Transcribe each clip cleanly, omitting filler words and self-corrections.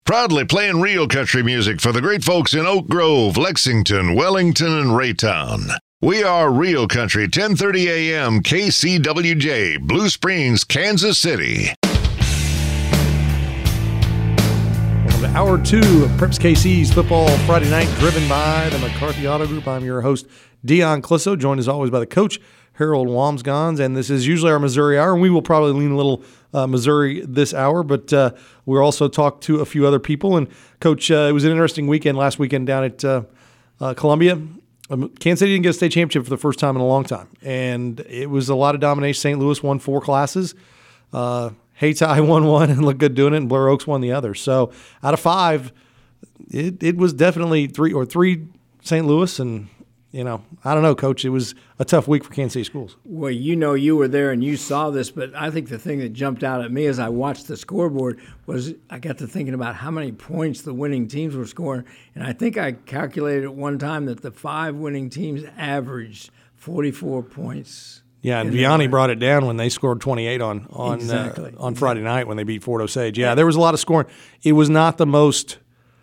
Proudly playing real country music for the great folks in Oak Grove, Lexington, Wellington, and Raytown. We are Real Country, 1030 a.m. KCWJ, Blue Springs, Kansas City. Welcome to Hour 2 of Preps KC's Football Friday Night, driven by the McCarthy Auto Group. I'm your host, Dion Clisso, joined as always by the coach, Harold Wamsgans, and this is usually our Missouri Hour, and we will probably lean a little Missouri this hour, but we'll also talk to a few other people. And, Coach, it was an interesting weekend last weekend down at Columbia. Kansas City didn't get a state championship for the first time in a long time, and it was a lot of domination. St. Louis won 4 classes. Hayti won 1 and looked good doing it, and Blair Oaks won the other. So out of 5, it was definitely 3 St. Louis, and I don't know, Coach. It was a tough week for Kansas City schools. Well, you were there and you saw this, but I think the thing that jumped out at me as I watched the scoreboard was I got to thinking about how many points the winning teams were scoring, and I think I calculated at one time that the 5 winning teams averaged 44 points. Yeah, and Vianney brought it down when they scored 28 on Friday night when they beat Fort Osage. Yeah, there was a lot of scoring. It was not the most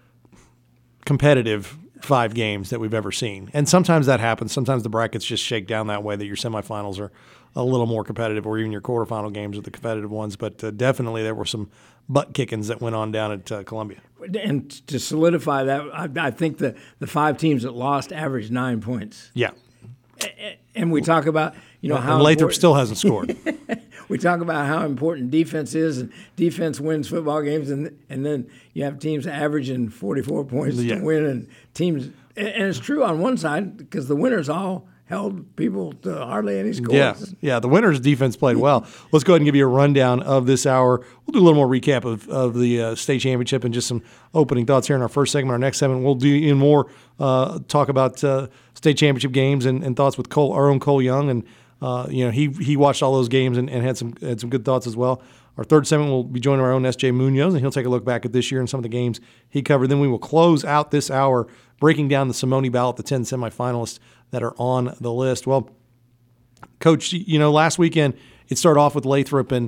competitive 5 games that we've ever seen. And sometimes that happens. Sometimes the brackets just shake down that way, that your semifinals are a little more competitive, or even your quarterfinal games are the competitive ones. But definitely there were some butt kickings that went on down at Columbia. And to solidify that, I think the 5 teams that lost averaged 9 points. Yeah. And we talk about, how Lathrop still hasn't scored. We talk about how important defense is, and defense wins football games, and then you have teams averaging 44 points to win, and teams, and it's true on one side because the winners all held people to hardly any scores. Yeah, the winners' defense played well. Let's go ahead and give you a rundown of this hour. We'll do a little more recap of the state championship and just some opening thoughts here in our first segment. Our next segment, we'll do even more talk about state championship games and thoughts with our own Cole Young, and he watched all those games and had some good thoughts as well. Our third segment will be joining our own S.J. Munoz, and he'll take a look back at this year and some of the games he covered. Then we will close out this hour breaking down the Simone ballot, the 10 semifinalists that are on the list. Well, Coach, last weekend it started off with Lathrop, and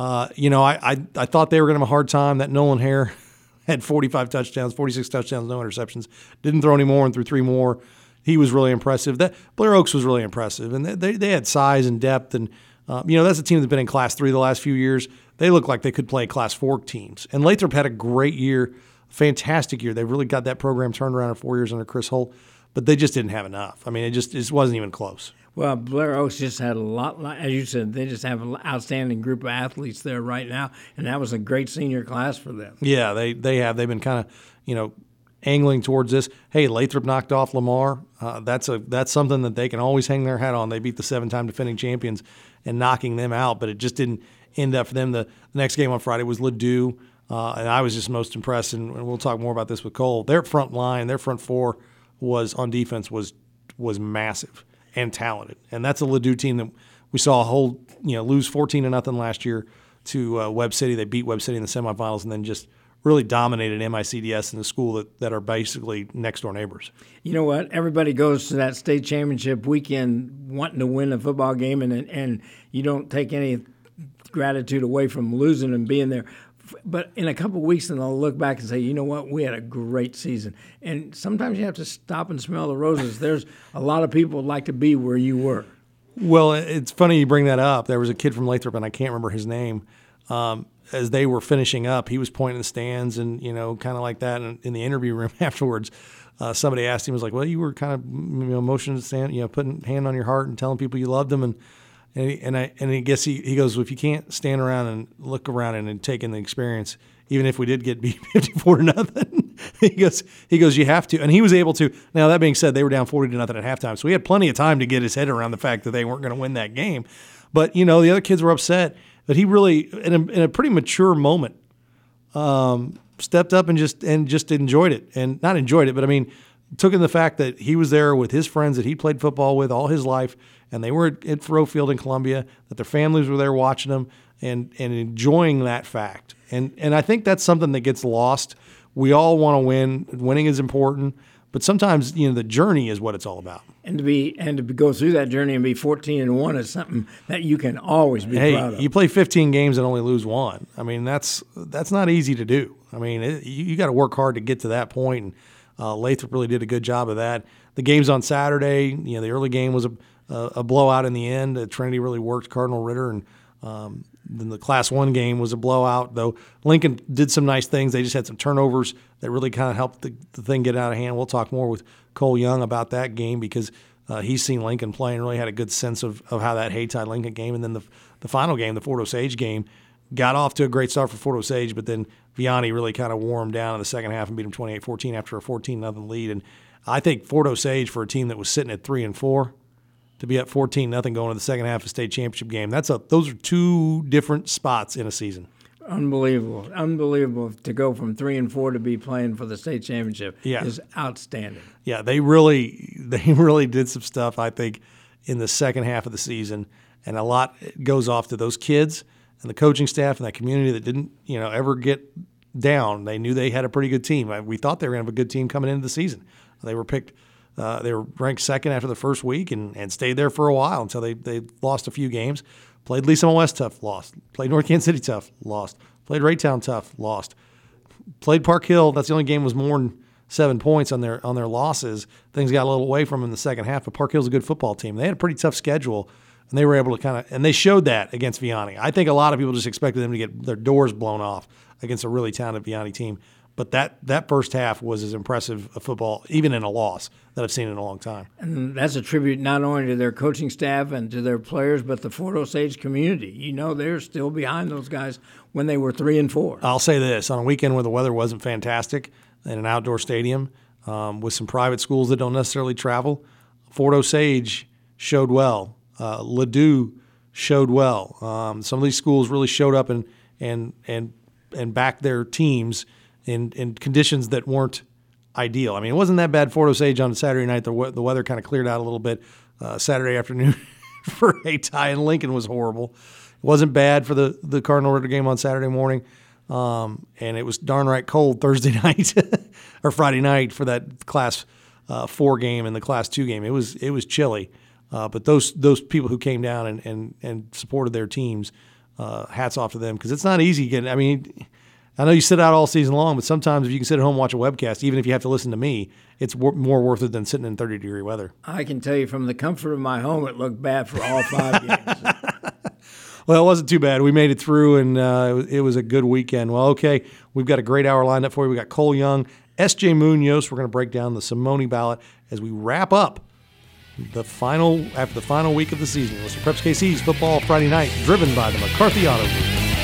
I thought they were going to have a hard time. That Nolan Hare had 45 touchdowns, 46 touchdowns, no interceptions. Didn't throw any more and threw 3 more. He was really impressive. Blair Oaks was really impressive, and they had size and depth, and that's a team that's been in Class 3 the last few years. They look like they could play Class 4 teams. And Lathrop had a great year, fantastic year. They really got that program turned around in 4 years under Chris Holt, but they just didn't have enough. I mean, it just wasn't even close. Well, Blair Oaks just had a lot, as you said, they just have an outstanding group of athletes there right now, and that was a great senior class for them. Yeah, they have. They've been kind of, angling towards this. Hey, Lathrop knocked off Lamar. That's something that they can always hang their hat on. They beat the 7-time defending champions and knocking them out, but it just didn't end up for them. The next game on Friday was Ladue, and I was just most impressed, and we'll talk more about this with Cole. Their front line, their front 4 was on defense was massive and talented, and that's a Ladue team that we saw lose 14-0 last year to Webb City. They beat Webb City in the semifinals, and then just really dominated MICDS in the school that are basically next-door neighbors. You know what? Everybody goes to that state championship weekend wanting to win a football game, and you don't take any gratitude away from losing and being there. But in a couple of weeks, then they'll look back and say, you know what? We had a great season. And sometimes you have to stop and smell the roses. There's a lot of people who'd like to be where you were. Well, it's funny you bring that up. There was a kid from Lathrop, and I can't remember his name, as they were finishing up, he was pointing in the stands and, kind of like that. And in the interview room afterwards, somebody asked him, was like, well, you were kind of, motioning to stand, putting a hand on your heart and telling people you loved them. And I guess he goes, well, if you can't stand around and look around and take in the experience, even if we did get beat 54-0, he goes, you have to. And he was able to. Now, that being said, they were down 40-0 at halftime. So he had plenty of time to get his head around the fact that they weren't going to win that game. But, the other kids were upset. But he really, in a pretty mature moment, stepped up and just enjoyed it. And not enjoyed it, but took in the fact that he was there with his friends that he played football with all his life, and they were at Thoreau Field in Columbia, that their families were there watching them and enjoying that fact. And I think that's something that gets lost. We all want to win. Winning is important. But sometimes, the journey is what it's all about. And to go through that journey and be 14-1 is something that you can always be proud of. You play 15 games and only lose 1. That's not easy to do. I mean, you got to work hard to get to that point, and Lathrop really did a good job of that. The games on Saturday, the early game was a blowout in the end. Trinity really worked Cardinal Ritter, and then the Class 1 game was a blowout, though Lincoln did some nice things. They just had some turnovers that really kind of helped the thing get out of hand. We'll talk more with Cole Young about that game because he's seen Lincoln play and really had a good sense of how that Haytide-Lincoln game. And then the final game, the Fort Osage game, got off to a great start for Fort Osage, but then Vianney really kind of wore them down in the second half and beat them 28-14 after a 14-0 lead. And I think Fort Osage, for a team that was sitting at 3-4, to be up 14-0 going to the second half of the state championship game, those are two different spots in a season. Unbelievable to go from 3-4 to be playing for the state championship is outstanding. Yeah, they really did some stuff, I think, in the second half of the season, and a lot goes off to those kids and the coaching staff and that community that didn't ever get down. They knew they had a pretty good team. We thought they were going to have a good team coming into the season. They were picked. They were ranked second after the first week and stayed there for a while until they lost a few games. Played Lee Summit West tough, lost. Played North Kansas City tough, lost. Played Raytown tough, lost. Played Park Hill. That's the only game was more than 7 points on their losses. Things got a little away from them in the second half, but Park Hill's a good football team. They had a pretty tough schedule, and they were able to and they showed that against Vianney. I think a lot of people just expected them to get their doors blown off against a really talented Vianney team. But that first half was as impressive a football, even in a loss, that I've seen in a long time. And that's a tribute not only to their coaching staff and to their players, but the Fort Osage community. They're still behind those guys when they were 3-4. I'll say this. On a weekend where the weather wasn't fantastic in an outdoor stadium with some private schools that don't necessarily travel, Fort Osage showed well. Ladue showed well. Some of these schools really showed up and backed their teams in conditions that weren't ideal. I mean, it wasn't that bad. Fort Osage on Saturday night, the weather kind of cleared out a little bit. Saturday afternoon for Haytide and Lincoln was horrible. It wasn't bad for the Cardinal Ritter game on Saturday morning, and it was darn right cold Thursday night or Friday night for that Class 4 game and the Class 2 game. It was chilly, but those people who came down and supported their teams, hats off to them because it's not easy getting. I mean, I know you sit out all season long, but sometimes if you can sit at home and watch a webcast, even if you have to listen to me, it's more worth it than sitting in 30-degree weather. I can tell you from the comfort of my home, it looked bad for all 5 games. Well, it wasn't too bad. We made it through, and it was a good weekend. Well, okay, we've got a great hour lined up for you. We got Cole Young, S.J. Munoz. We're going to break down the Simone ballot as we wrap up after the final week of the season. Listen to Preps KC's Football Friday Night, driven by the McCarthy Auto Group.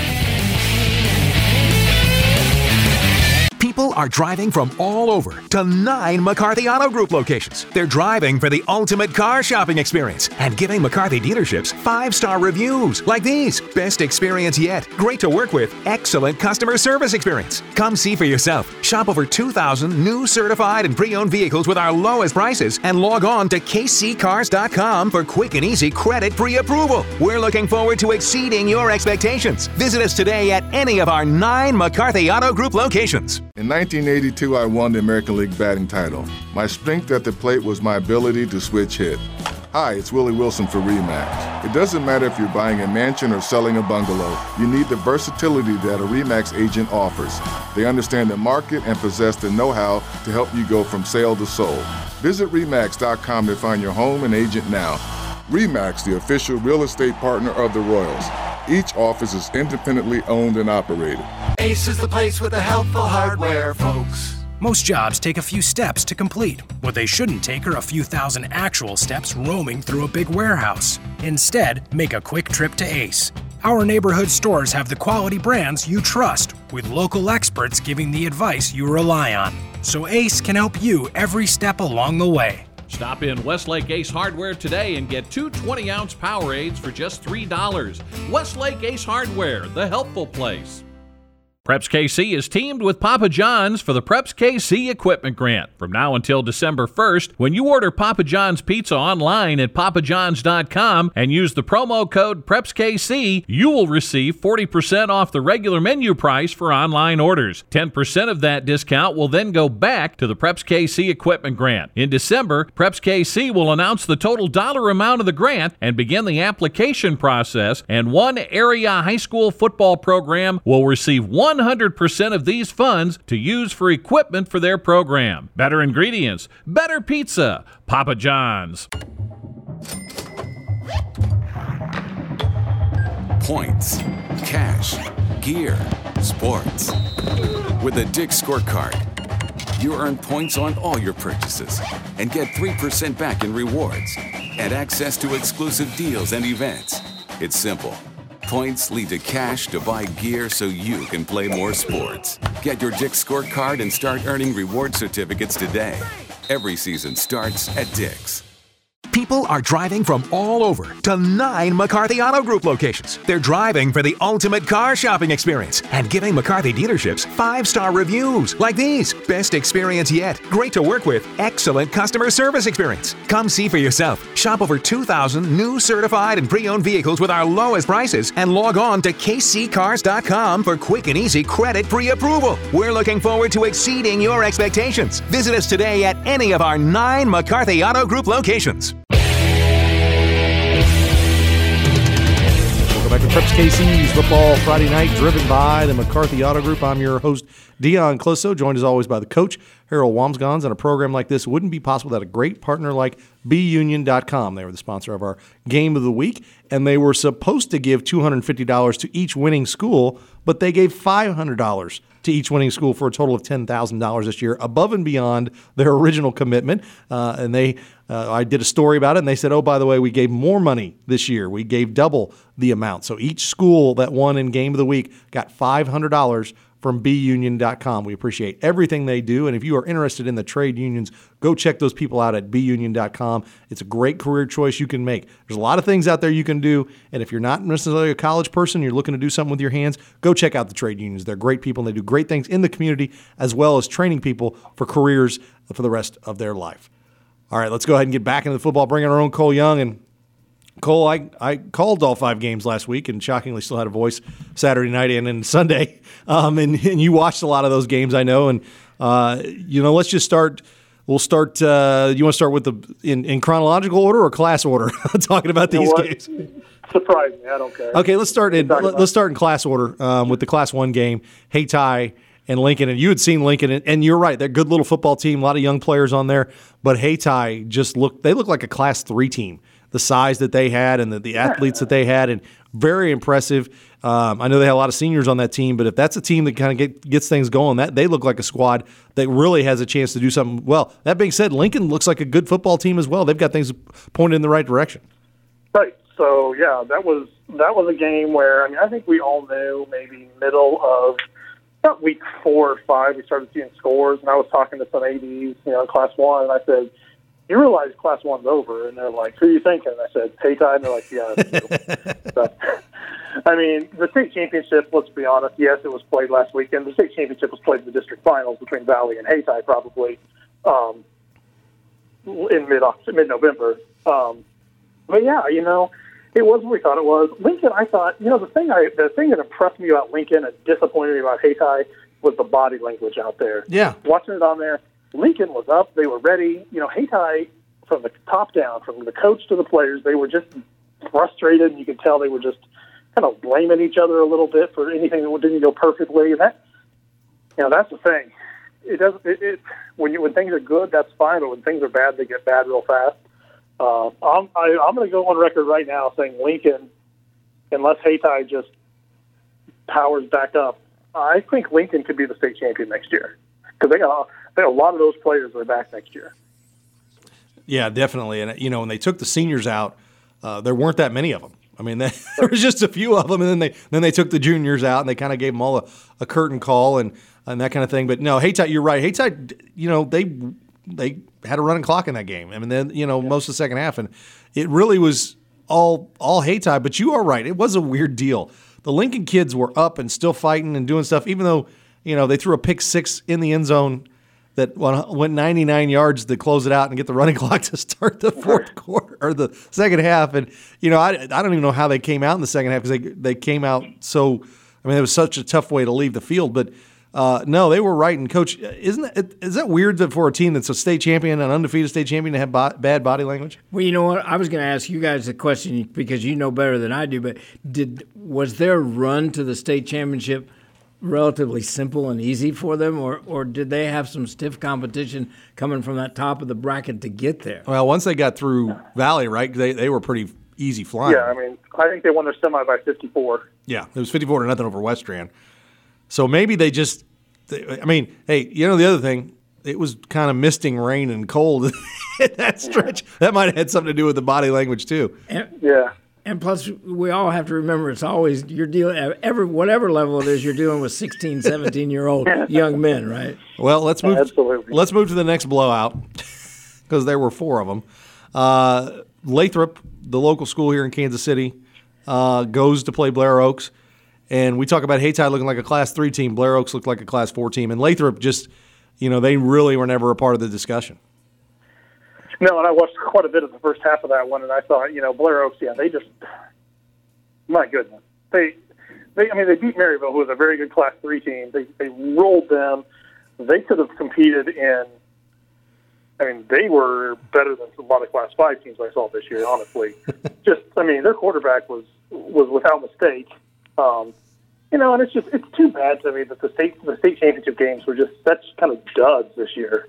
People are driving from all over to 9 McCarthy Auto Group locations. They're driving for the ultimate car shopping experience and giving McCarthy dealerships 5-star reviews like these. Best experience yet. Great to work with. Excellent customer service experience. Come see for yourself. Shop over 2,000 new certified and pre-owned vehicles with our lowest prices and log on to kccars.com for quick and easy credit pre-approval. We're looking forward to exceeding your expectations. Visit us today at any of our 9 McCarthy Auto Group locations. In 1982, I won the American League batting title. My strength at the plate was my ability to switch hit. Hi, it's Willie Wilson for RE/MAX. It doesn't matter if you're buying a mansion or selling a bungalow. You need the versatility that a RE/MAX agent offers. They understand the market and possess the know-how to help you go from sale to sold. Visit RE/MAX.com to find your home and agent now. RE/MAX, the official real estate partner of the Royals. Each office is independently owned and operated. Ace is the place with the helpful hardware, folks. Most jobs take a few steps to complete. What they shouldn't take are a few thousand actual steps roaming through a big warehouse. Instead, make a quick trip to Ace. Our neighborhood stores have the quality brands you trust, with local experts giving the advice you rely on. So Ace can help you every step along the way. Stop in Westlake Ace Hardware today and get 2 20-ounce Powerades for just $3. Westlake Ace Hardware, the helpful place. Preps KC is teamed with Papa John's for the Preps KC Equipment Grant. From now until December 1st, when you order Papa John's Pizza online at papajohns.com and use the promo code PrepsKC, you will receive 40% off the regular menu price for online orders. 10% of that discount will then go back to the Preps KC Equipment Grant. In December, Preps KC will announce the total dollar amount of the grant and begin the application process, and one area high school football program will receive $100 100% of these funds to use for equipment for their program. Better ingredients, better pizza. Papa John's. Points, cash, gear, sports. With a Dick's Scorecard, you earn points on all your purchases and get 3% back in rewards and access to exclusive deals and events. It's simple. Points lead to cash to buy gear so you can play more sports. Get your Dick's Scorecard and start earning reward certificates today. Every season starts at Dick's. People are driving from all over to 9 McCarthy Auto Group locations. They're driving for the ultimate car shopping experience and giving McCarthy dealerships 5-star reviews like these. Best experience yet. Great to work with. Excellent customer service experience. Come see for yourself. Shop over 2,000 new certified and pre-owned vehicles with our lowest prices and log on to kccars.com for quick and easy credit pre-approval. We're looking forward to exceeding your expectations. Visit us today at any of our 9 McCarthy Auto Group locations. Welcome back to Preps KC's Football Friday Night, driven by the McCarthy Auto Group. I'm your host, Dion Closo, joined as always by the coach, Harold Wamsgans. And a program like this wouldn't be possible without a great partner like BUnion.com. They were the sponsor of our Game of the Week, and they were supposed to give $250 to each winning school, but they gave $500 to each winning school for a total of $10,000 this year, above and beyond their original commitment. I did a story about it, and they said, oh, by the way, we gave more money this year. We gave double the amount. So each school that won in Game of the Week got $500 from BUnion.com. We appreciate everything they do, and if you are interested in the trade unions, go check those people out at BUnion.com. It's a great career choice you can make. There's a lot of things out there you can do, and if you're not necessarily a college person, you're looking to do something with your hands, go check out the trade unions. They're great people, and they do great things in the community as well as training people for careers for the rest of their life. All right, let's go ahead and get back into the football, bring in our own Cole Young. And Cole, I called all 5 games last week and shockingly still had a voice Saturday night and Sunday. And you watched a lot of those games, I know. And, let's just start. We'll start. You want to start with in chronological order or class order? Talking about these games. Surprise me. I don't care. Okay, let's start in class order with the Class 1 game. Hayti and Lincoln, and you had seen Lincoln, and you're right, they're a good little football team, a lot of young players on there, but Hayti look like a Class 3 team. The size that they had and the athletes that they had, and very impressive. I know they had a lot of seniors on that team, but if that's a team that kind of gets things going, that they look like a squad that really has a chance to do something well. That being said, Lincoln looks like a good football team as well. They've got things pointed in the right direction. Right. So, yeah, that was a game where, I think we all knew maybe middle of about week 4 or 5 we started seeing scores, and I was talking to some ADs, in Class 1, and I said, you realize Class 1's over, and they're like, who are you thinking? And I said, Hayti, and they're like, yeah, that's true. The state championship, let's be honest, yes, it was played last weekend. The state championship was played in the district finals between Valley and Hayti probably in mid-November. But, yeah, it was what we thought it was. Lincoln, I thought, the thing that impressed me about Lincoln and disappointed me about Hayti was the body language out there. Yeah. Watching it on there, Lincoln was up. They were ready. Hayti, from the top down, from the coach to the players, they were just frustrated, and you could tell they were just kind of blaming each other a little bit for anything that didn't go perfectly. And that's the thing. It does. When things are good, that's fine, but when things are bad, they get bad real fast. I'm going to go on record right now saying Lincoln, unless Hayti just powers back up, I think Lincoln could be the state champion next year because they got a lot of those players that are back next year. Yeah, definitely. And when they took the seniors out, there weren't that many of them. There was just a few of them, and then they took the juniors out, and they kind of gave them all a curtain call and that kind of thing. But no, Hayti, you're right. Hayti, they had a running clock in that game. Most of the second half, and it really was all Hayti. But you are right. It was a weird deal. The Lincoln kids were up and still fighting and doing stuff, even though they threw a pick 6 in the end zone that went 99 yards to close it out and get the running clock to start the fourth quarter or the second half. And I don't even know how they came out in the second half because they came out so. It was such a tough way to leave the field, but. No, they were right. And, Coach, is that weird for a team that's a state champion, an undefeated state champion, to have bad body language? Well, you know what? I was going to ask you guys a question because you know better than I do, but was their run to the state championship relatively simple and easy for them, or did they have some stiff competition coming from that top of the bracket to get there? Well, once they got through Valley, right, they were pretty easy flying. Yeah, I mean, I think they won their semi by 54. Yeah, it was 54-0 over Westran. So maybe they just – I mean, hey, you know the other thing, it was kind of misting rain and cold at that stretch. That might have had something to do with the body language too. Yeah. And plus, we all have to remember it's always you're dealing at whatever level it is, you're dealing with 16, 17-year-old young men, right? Well, let's move. Absolutely. Let's move to the next blowout because there were 4 of them. Lathrop, the local school here in Kansas City, goes to play Blair Oaks, and we talk about Haytide looking like a Class 3 team. Blair Oaks looked like a Class 4 team, and Lathrop just, they really were never a part of the discussion. No, and I watched quite a bit of the first half of that one, and I thought, Blair Oaks, they just, my goodness, they beat Maryville, who was a very good Class 3 team. They rolled them. They could have competed they were better than a lot of Class 5 teams I saw this year, honestly. Their quarterback was without mistake. And it's too bad to me that the state championship games were just such kind of duds this year.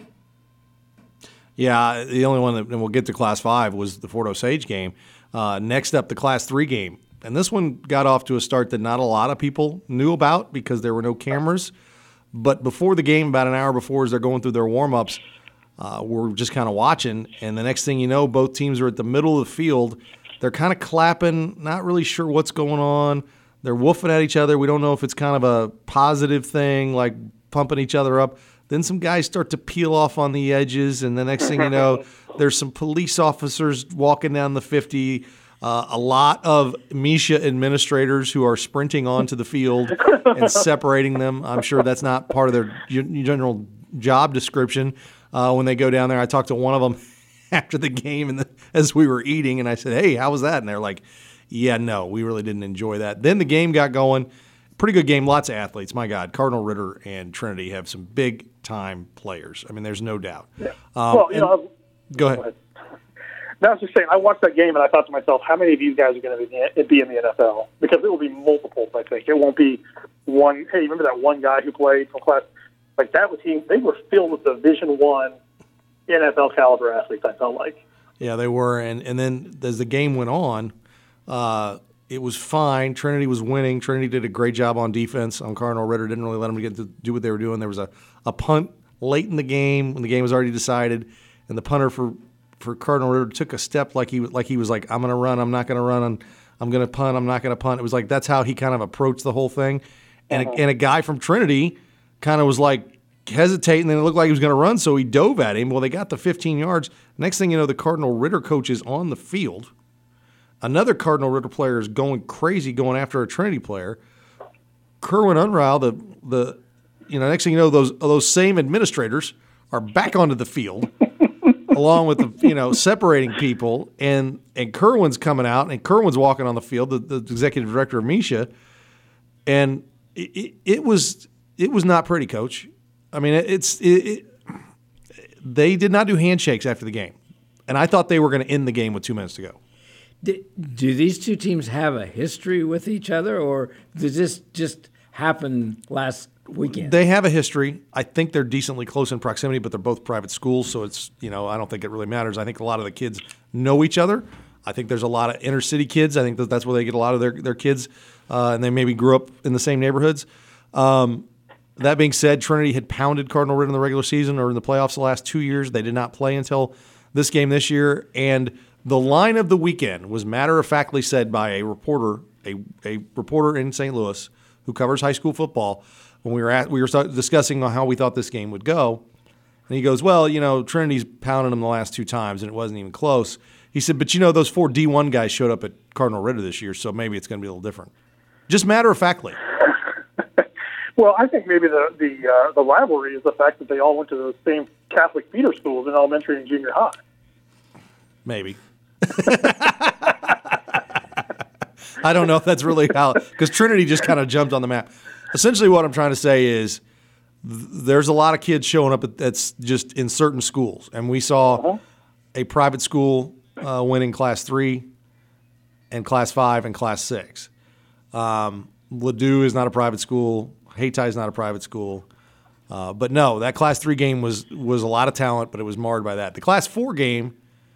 Yeah, the only one that, and we'll get to Class 5, was the Fort Osage game. Next up, the Class 3 game. And this one got off to a start that not a lot of people knew about because there were no cameras. But before the game, about an hour before, as they're going through their warm-ups, we're just kind of watching. And the next thing you know, both teams are at the middle of the field. They're kind of clapping, not really sure what's going on. They're woofing at each other. We don't know if it's kind of a positive thing, like pumping each other up. Then some guys start to peel off on the edges, and the next thing you know, there's some police officers walking down the 50, a lot of Misha administrators who are sprinting onto the field and separating them. I'm sure that's not part of their general job description when they go down there. I talked to one of them after the game as we were eating, and I said, hey, how was that? And they're like, yeah, no, we really didn't enjoy that. Then the game got going. Pretty good game, lots of athletes. My God, Cardinal Ritter and Trinity have some big-time players. I mean, there's no doubt. Yeah. Go ahead. No, I was just saying, I watched that game and I thought to myself, how many of these guys are going to be in the NFL? Because it will be multiples, I think. It won't be one. Hey, remember that one guy who played from class? Like that was they were filled with Division I NFL caliber athletes, I felt like. Yeah, they were. And then as the game went on, it was fine. Trinity was winning. Trinity did a great job on defense on Cardinal Ritter. Didn't really let them get to do what they were doing. There was a punt late in the game when the game was already decided, and the punter for Cardinal Ritter took a step like he was like, I'm going to run, I'm not going to run, I'm going to punt, I'm not going to punt. It was like that's how he kind of approached the whole thing. And a guy from Trinity kind of was like hesitating, and it looked like he was going to run, so he dove at him. Well, they got the 15 yards. Next thing you know, the Cardinal Ritter coach is on the field. Another Cardinal Ritter player is going crazy, going after a Trinity player. Kerwin Unreil, the next thing you know, those same administrators are back onto the field, along with the separating people, and Kerwin's coming out, and Kerwin's walking on the field, the executive director of Misha, and it was not pretty, Coach. I mean, they did not do handshakes after the game, and I thought they were going to end the game with 2 minutes to go. Do these two teams have a history with each other, or did this just happen last weekend? They have a history. I think they're decently close in proximity, but they're both private schools, so it's I don't think it really matters. I think a lot of the kids know each other. I think there's a lot of inner city kids. I think that's where they get a lot of their kids, and they maybe grew up in the same neighborhoods. That being said, Trinity had pounded Cardinal Ritter in the regular season or in the playoffs the last 2 years. They did not play until this game this year, and the line of the weekend was matter-of-factly said by a reporter in St. Louis who covers high school football when we were discussing how we thought this game would go. And he goes, well, Trinity's pounded them the last 2 times, and it wasn't even close. He said, but those 4 D1 guys showed up at Cardinal Ritter this year, so maybe it's going to be a little different. Just matter-of-factly. Well, I think maybe the rivalry is the fact that they all went to the same Catholic feeder schools in elementary and junior high. Maybe. I don't know if that's really how, because Trinity just kind of jumped on the map. Essentially what I'm trying to say is there's a lot of kids showing up that's just in certain schools. And we saw a private school winning Class 3 and Class 5 and Class 6. Ladue is not a private school. Hayti is not a private school. But no, that Class 3 game was a lot of talent, but it was marred by that. The Class 4 game,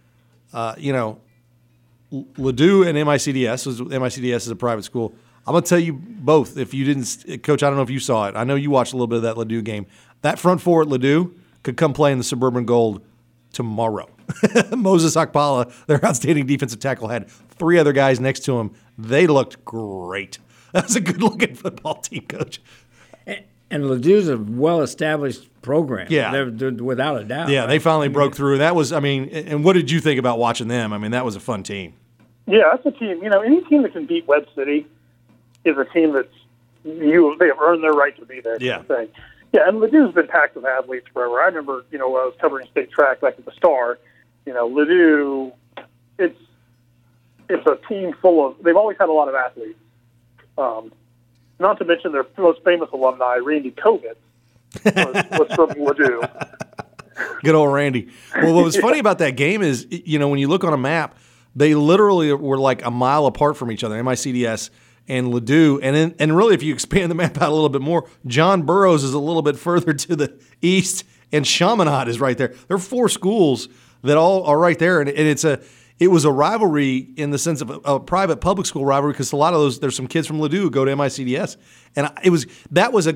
Ladue and MICDS is a private school. I'm going to tell you both. If you didn't, Coach, I don't know if you saw it. I know you watched a little bit of that Ladue game. That front four at Ladue could come play in the Suburban Gold tomorrow. Moses Akpala, their outstanding defensive tackle, had 3 other guys next to him. They looked great. That's a good-looking football team, Coach. And Ladue's a well-established program. Yeah. They're without a doubt. Yeah, right? They finally broke through. That was, and what did you think about watching them? I mean, that was a fun team. Yeah, that's a team. Any team that can beat Webb City is a team they have earned their right to be there. Yeah. Yeah, and Ladue's been packed with athletes forever. I remember, when I was covering state track back at the Star, Ladue, it's a team full of, they've always had a lot of athletes. Not to mention their most famous alumni, Randy Kovitz, was from Ladue. Good old Randy. Well, what was funny about that game is, when you look on a map, they literally were like a mile apart from each other, MICDS and Ladue. And really, if you expand the map out a little bit more, John Burroughs is a little bit further to the east, and Chaminade is right there. There are 4 schools that all are right there, and it was a rivalry in the sense of a private public school rivalry, because a lot of those, there's some kids from Ladue who go to MICDS, and that was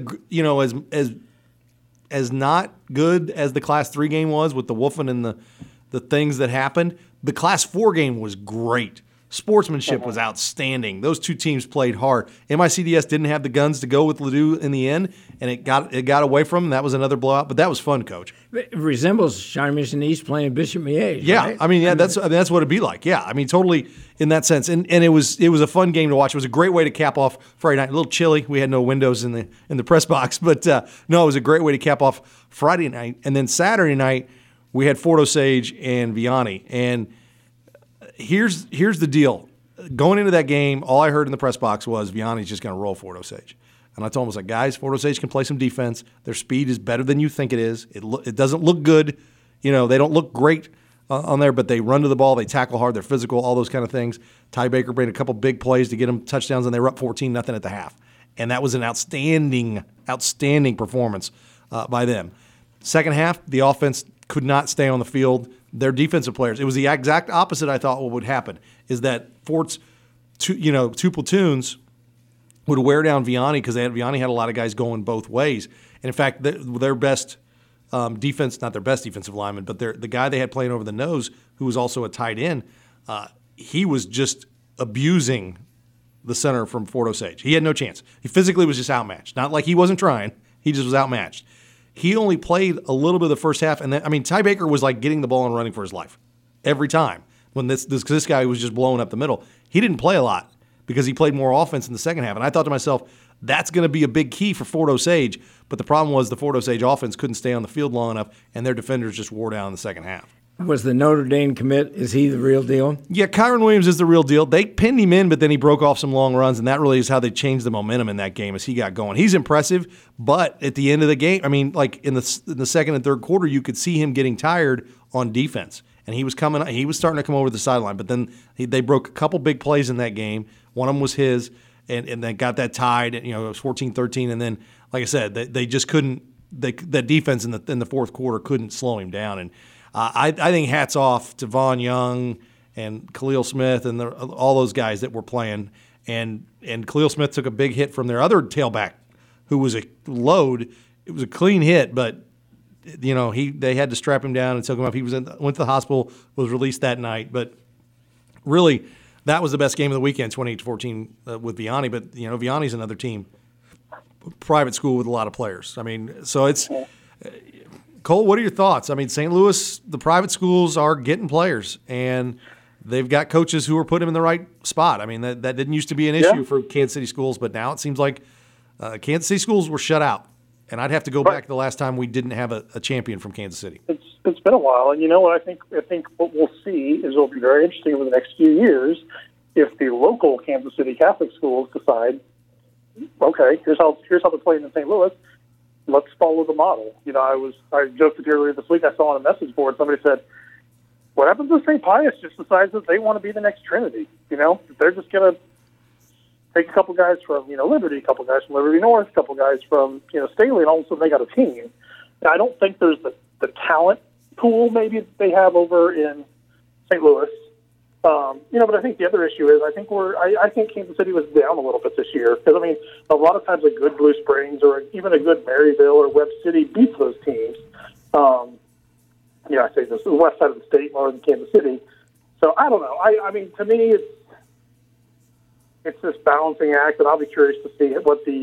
as not good as the Class 3 game was with the woofing and the things that happened. The Class 4 game was great. Sportsmanship was outstanding. Those 2 teams played hard. MICDS didn't have the guns to go with Ladue in the end, and it got away from them. That was another blowout, but that was fun, Coach. It resembles Shawnee Mission East playing Bishop Miege. Yeah, right? That's what it'd be like. Yeah, totally in that sense. And it was a fun game to watch. It was a great way to cap off Friday night. A little chilly. We had no windows in the press box, but no, it was a great way to cap off Friday night. And then Saturday night we had Fort Osage and Vianney. And here's the deal. Going into that game, all I heard in the press box was Vianney's just going to roll Fort Osage. And I told him, I was like, guys, Fort Osage can play some defense. Their speed is better than you think it is. It doesn't look good. They don't look great on there, but they run to the ball. They tackle hard. They're physical, all those kind of things. Ty Baker made a couple big plays to get them touchdowns, and they were up 14-0 at the half. And that was an outstanding performance by them. Second half, the offense could not stay on the field. Their defensive players, it was the exact opposite I thought what would happen, is that Fort's two platoons would wear down Vianney, because Vianney had a lot of guys going both ways. And in fact, their best defense, not their best defensive lineman, but the guy they had playing over the nose, who was also a tight end, he was just abusing the center from Fort Osage. He had no chance. He physically was just outmatched. Not like he wasn't trying. He just was outmatched. He only played a little bit of the first half, and then, Ty Baker was like getting the ball and running for his life every time. When this guy was just blowing up the middle, he didn't play a lot because he played more offense in the second half. And I thought to myself, that's going to be a big key for Fort Osage. But the problem was the Fort Osage offense couldn't stay on the field long enough, and their defenders just wore down in the second half. Was the Notre Dame commit, is he the real deal? Yeah, Kyron Williams is the real deal. They pinned him in, but then he broke off some long runs, and that really is how they changed the momentum in that game as he got going. He's impressive, but at the end of the game, like in the second and third quarter, you could see him getting tired on defense. And he was starting to come over the sideline, but then they broke a couple big plays in that game. One of them was his, and they got that tied. It was 14-13, and then, like I said, they just couldn't. That defense in the fourth quarter couldn't slow him down. And I think hats off to Vaughn Young and Khalil Smith and all those guys that were playing. And Khalil Smith took a big hit from their other tailback, who was a load. It was a clean hit, but they had to strap him down and took him up. He went to the hospital, was released that night. But really, that was the best game of the weekend, 28-14 with Vianney. But Vianney's another team, private school with a lot of players. So it's Cole. What are your thoughts? St. Louis, the private schools are getting players, and they've got coaches who are putting them in the right spot. That didn't used to be an issue for Kansas City schools, but now it seems like Kansas City schools were shut out. And I'd have to go back to the last time we didn't have a champion from Kansas City. It's been a while, and you know what I think what we'll see is it'll be very interesting over the next few years if the local Kansas City Catholic schools decide, okay, here's how they're playing in St. Louis. Let's follow the model. I joked with you earlier this week. I saw on a message board somebody said, "What happens if St. Pius just decides that they want to be the next Trinity? They're just going to take a couple guys from, Liberty, a couple guys from Liberty North, a couple guys from, Staley, and all of a sudden they got a team. And I don't think there's the talent pool maybe they have over in St. Louis. But I think the other issue is I think Kansas City was down a little bit this year because, a lot of times a good Blue Springs or even a good Maryville or Webb City beats those teams. I say this is the west side of the state more than Kansas City. So I don't know. To me, it's this balancing act, and I'll be curious to see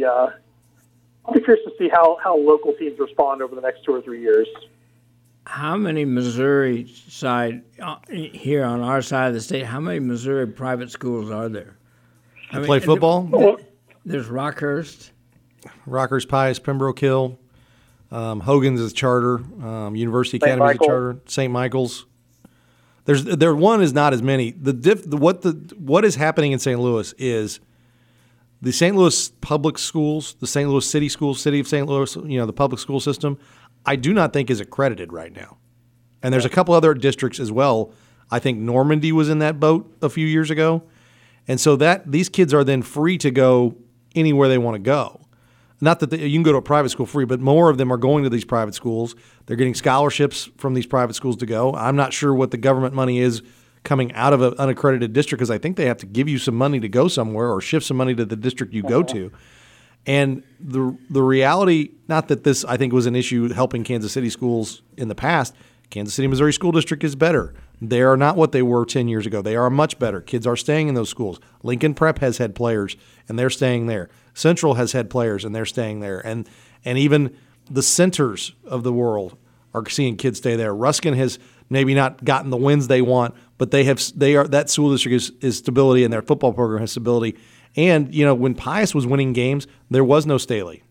how local teams respond over the next 2 or 3 years. How many Missouri side here on our side of the state? How many Missouri private schools are there? Play football. There's Rockhurst, Pius, Pembroke Hill, Hogan's is charter, University Academy is a charter, St. Michael's. There one is not as many. What is happening in St. Louis is the St. Louis public schools, the St. Louis City Schools, City of St. Louis, the public school system, I do not think is accredited right now. And there's a couple other districts as well. I think Normandy was in that boat a few years ago. And so these kids are then free to go anywhere they want to go. Not that you can go to a private school free, but more of them are going to these private schools. They're getting scholarships from these private schools to go. I'm not sure what the government money is coming out of an unaccredited district because I think they have to give you some money to go somewhere or shift some money to the district you go to. And the reality, not that this I think was an issue helping Kansas City schools in the past, Kansas City, Missouri School District is better. They are not what they were 10 years ago. They are much better. Kids are staying in those schools. Lincoln Prep has had players, and they're staying there. Central has had players, and they're staying there. And even the centers of the world are seeing kids stay there. Ruskin has maybe not gotten the wins they want, but that school district is stability, and their football program has stability. And, when Pius was winning games, there was no Staley.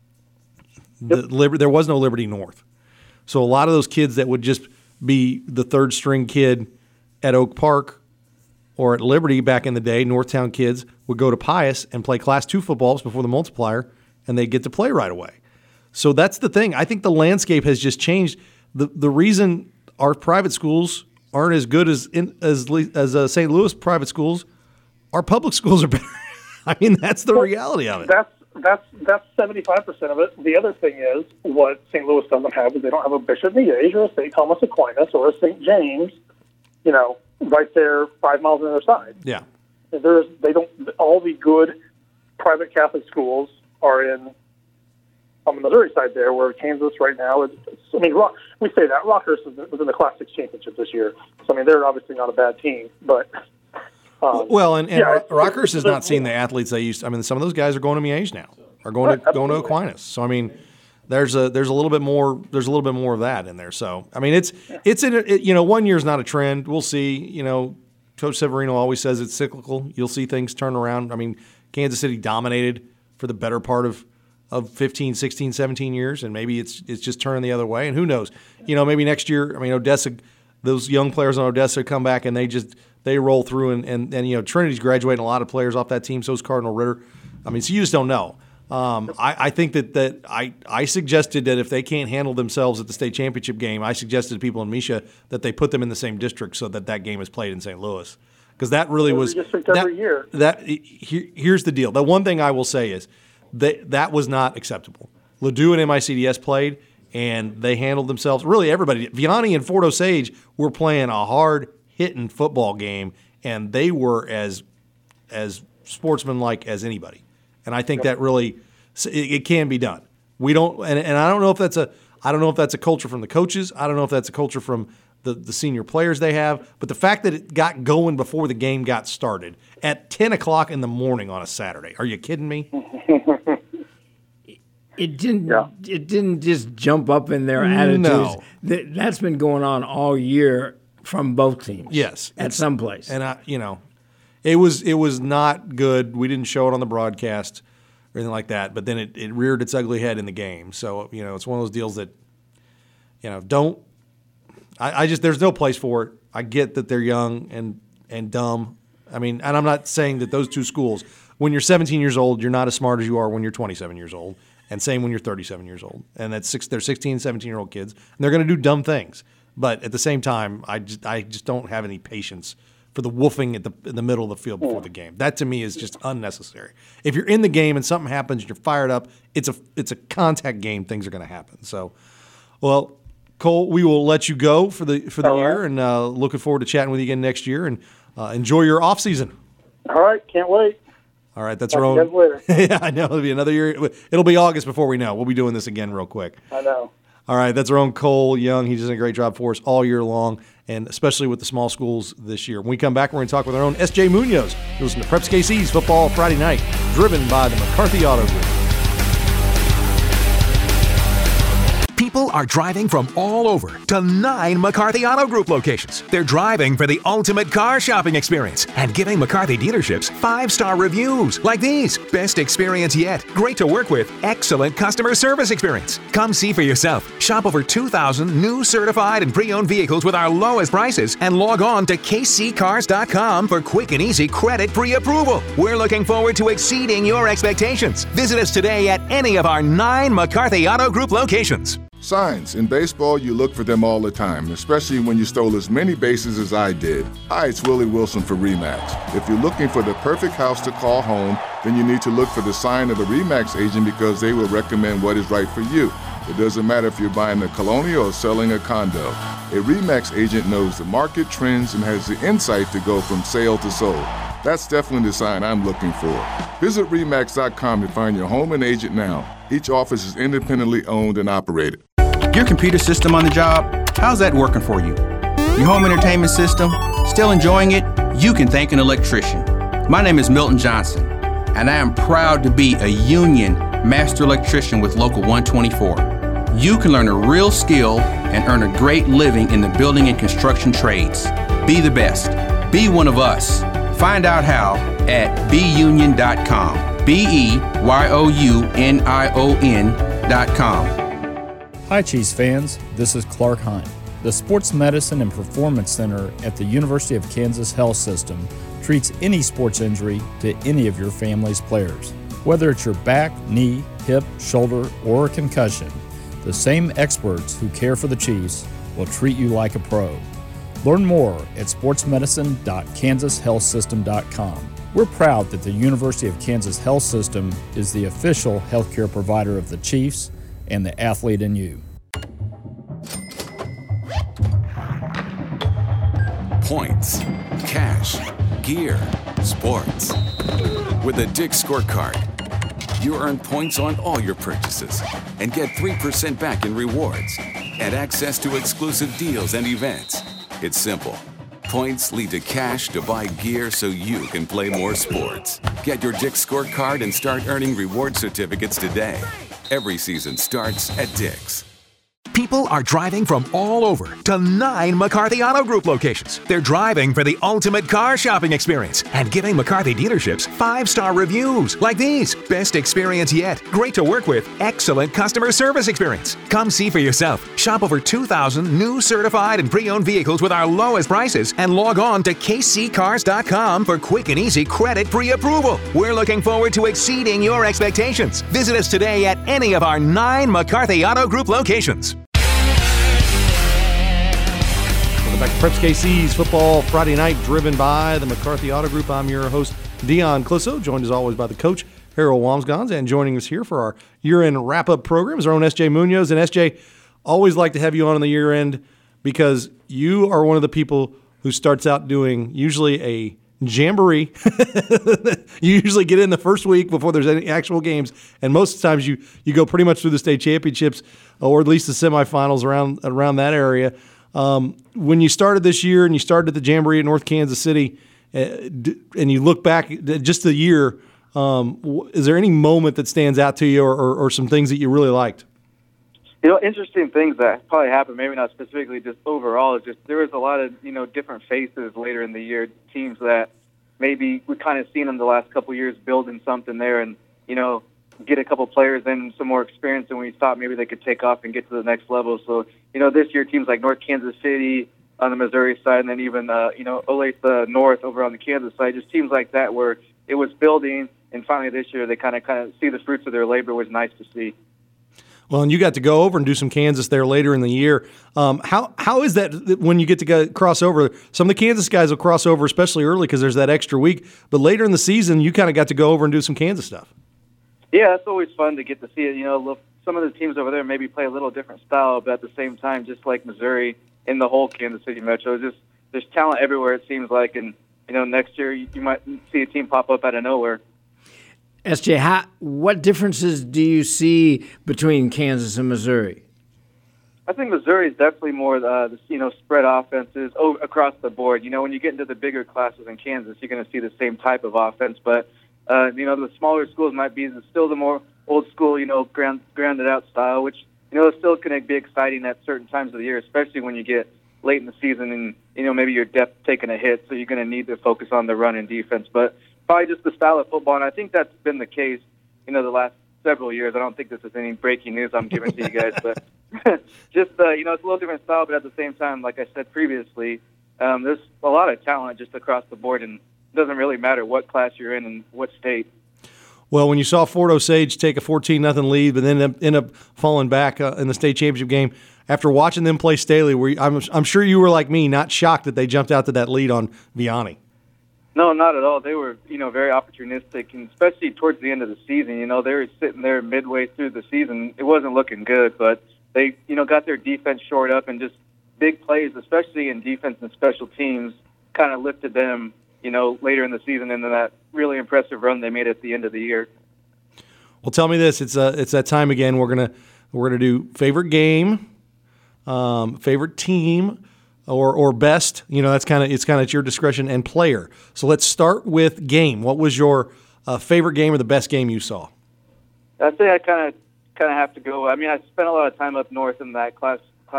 There was no Liberty North. So a lot of those kids that would just be the third string kid at Oak Park or at Liberty back in the day, Northtown kids, would go to Pius and play Class II footballs before the multiplier, and they'd get to play right away. So that's the thing. I think the landscape has just changed. The reason our private schools aren't as good as St. Louis private schools, our public schools are better. That's the reality of it. That's 75% of it. The other thing is what St. Louis doesn't have is they don't have a Bishop Miege or a St. Thomas Aquinas or a St. James, right there 5 miles on the other side. Yeah. All the good private Catholic schools are on the Missouri side there, where Kansas right now is. We say that Rockhurst was in the Class 6 championship this year, so they're obviously not a bad team, but. Rockhurst has not seen the athletes they used. Some of those guys are going to Miege now, are going to Aquinas. So there's a little bit more. There's a little bit more of that in there. So it's 1 year's not a trend. We'll see. Coach Severino always says it's cyclical. You'll see things turn around. Kansas City dominated for the better part of 15, 16, 17 years, and maybe it's just turning the other way. And who knows? Maybe next year. Odessa, those young players on Odessa come back and they roll through, and Trinity's graduating a lot of players off that team. So is Cardinal Ritter. So you just don't know. I think that I suggested that if they can't handle themselves at the state championship game, I suggested to people in Misha that they put them in the same district so that game is played in St. Louis, because that really was every year. Here's the deal. The one thing I will say is that was not acceptable. Ladue and MICDS played, and they handled themselves. Really, everybody. Vianney and Fort Osage were playing a hard-hitting football game, and they were as sportsmanlike as anybody. And I think that really it can be done. We don't, and I don't know if that's a culture from the coaches. I don't know if that's a culture from the senior players they have. But the fact that it got going before the game got started at 10 o'clock in the morning on a Saturday. Are you kidding me? It didn't just jump up in their attitudes. No. That's been going on all year from both teams. Yes, at some place. And it was not good. We didn't show it on the broadcast or anything like that. But then it reared its ugly head in the game. So it's one of those deals that don't. I just there's no place for it. I get that they're young and dumb. And I'm not saying that those two schools. When you're 17 years old, you're not as smart as you are when you're 27 years old. And same when you're 37 years old. And they're 16, 17-year-old kids. And they're going to do dumb things. But at the same time, I just don't have any patience for the woofing in the middle of the field before the game. That to me is just unnecessary. If you're in the game and something happens and you're fired up, it's a contact game. Things are going to happen. So, well, Cole, we will let you go for the year, and looking forward to chatting with you again next year. And enjoy your off season. All right, can't wait. All right, that's Talk our own. to you guys later. Yeah, I know it'll be another year. It'll be August before we know. We'll be doing this again real quick. I know. All right, that's our own Cole Young. He's done a great job for us all year long, and especially with the small schools this year. When we come back, we're going to talk with our own S.J. Munoz. You listen to Preps KC's Football Friday Night, driven by the McCarthy Auto Group. People are driving from all over to 9 McCarthy Auto Group locations. They're driving for the ultimate car shopping experience and giving McCarthy dealerships 5-star reviews like these. Best experience yet. Great to work with. Excellent customer service experience. Come see for yourself. Shop over 2,000 new certified and pre-owned vehicles with our lowest prices and log on to kccars.com for quick and easy credit pre-approval. We're looking forward to exceeding your expectations. Visit us today at any of our 9 McCarthy Auto Group locations. Signs. In baseball, you look for them all the time, especially when you stole as many bases as I did. Hi, it's Willie Wilson for RE/MAX. If you're looking for the perfect house to call home, then you need to look for the sign of the RE/MAX agent because they will recommend what is right for you. It doesn't matter if you're buying a colonial or selling a condo. A RE/MAX agent knows the market trends and has the insight to go from sale to sold. That's definitely the sign I'm looking for. Visit RE/MAX.com to find your home and agent now. Each office is independently owned and operated. Your computer system on the job, how's that working for you? Your home entertainment system, still enjoying it? You can thank an electrician. My name is Milton Johnson, and I am proud to be a union master electrician with Local 124. You can learn a real skill and earn a great living in the building and construction trades. Be the best. Be one of us. Find out how at beunion.com. BEYOUNION.com. Hi, Chiefs fans. This is Clark Hunt. The Sports Medicine and Performance Center at the University of Kansas Health System treats any sports injury to any of your family's players. Whether it's your back, knee, hip, shoulder, or a concussion, the same experts who care for the Chiefs will treat you like a pro. Learn more at sportsmedicine.kansashealthsystem.com. We're proud that the University of Kansas Health System is the official healthcare provider of the Chiefs and the athlete in you. Points, cash, gear, sports. With a Dick's Scorecard, you earn points on all your purchases and get 3% back in rewards and access to exclusive deals and events. It's simple. Points lead to cash to buy gear so you can play more sports. Get your Dick's Scorecard and start earning reward certificates today. Every season starts at Dick's. People are driving from all over to 9 McCarthy Auto Group locations. They're driving for the ultimate car shopping experience and giving McCarthy dealerships 5-star reviews like these. Best experience yet. Great to work with. Excellent customer service experience. Come see for yourself. Shop over 2,000 new certified and pre-owned vehicles with our lowest prices and log on to kccars.com for quick and easy credit pre-approval. We're looking forward to exceeding your expectations. Visit us today at any of our 9 McCarthy Auto Group locations. Back to Preps KC's Football Friday Night, driven by the McCarthy Auto Group. I'm your host, Dion Clisso, joined as always by the coach, Harold Wamsgans, and joining us here for our year-end wrap-up program is our own S.J. Munoz. And S.J., always like to have you on the year-end because you are one of the people who starts out doing usually a jamboree. You usually get in the first week before there's any actual games, and most of the times you go pretty much through the state championships or at least the semifinals around that area. When you started this year and you started at the Jamboree at North Kansas City, and you look back at just the year, is there any moment that stands out to you or some things that you really liked? You know, interesting things that probably happened, maybe not specifically, just overall, is just there was a lot of, different faces later in the year, teams that maybe we've kind of seen them the last couple of years building something there and, get a couple players in some more experience than we thought maybe they could take off and get to the next level. So, this year teams like North Kansas City on the Missouri side and then even, Olathe North over on the Kansas side, just teams like that where it was building, and finally this year they kind of see the fruits of their labor was nice to see. Well, and you got to go over and do some Kansas there later in the year. How is that when you get to cross over? Some of the Kansas guys will cross over, especially early because there's that extra week. But later in the season, you kind of got to go over and do some Kansas stuff. Yeah, it's always fun to get to see it. You know, some of the teams over there maybe play a little different style, but at the same time, just like Missouri in the whole Kansas City Metro, there's talent everywhere, it seems like. And, you know, next year you might see a team pop up out of nowhere. SJ, what differences do you see between Kansas and Missouri? I think Missouri is definitely more, spread offenses across the board. You know, when you get into the bigger classes in Kansas, you're going to see the same type of offense. But, the smaller schools might be still the more old school, grounded out style, which, is still going to be exciting at certain times of the year, especially when you get late in the season and, maybe your depth taking a hit. So you're going to need to focus on the run and defense. But probably just the style of football, and I think that's been the case, the last several years. I don't think this is any breaking news I'm giving to you guys, but just, it's a little different style, but at the same time, like I said previously, there's a lot of talent just across the board, and it doesn't really matter what class you're in and what state. Well, when you saw Fort Osage take a 14-0 lead, but then end up falling back in the state championship game, after watching them play Staley, I'm sure you were like me, not shocked that they jumped out to that lead on Vianney. No, not at all. They were, very opportunistic, and especially towards the end of the season. They were sitting there midway through the season. It wasn't looking good, but they, got their defense shored up, and just big plays, especially in defense and special teams, kind of lifted them, later in the season into that really impressive run they made at the end of the year. Well, tell me this: it's that time again. We're gonna do favorite game, favorite team. Or best, it's kind of at your discretion, and player. So let's start with game. What was your favorite game or the best game you saw? I'd say I kind of have to go. I mean, I spent a lot of time up north in that class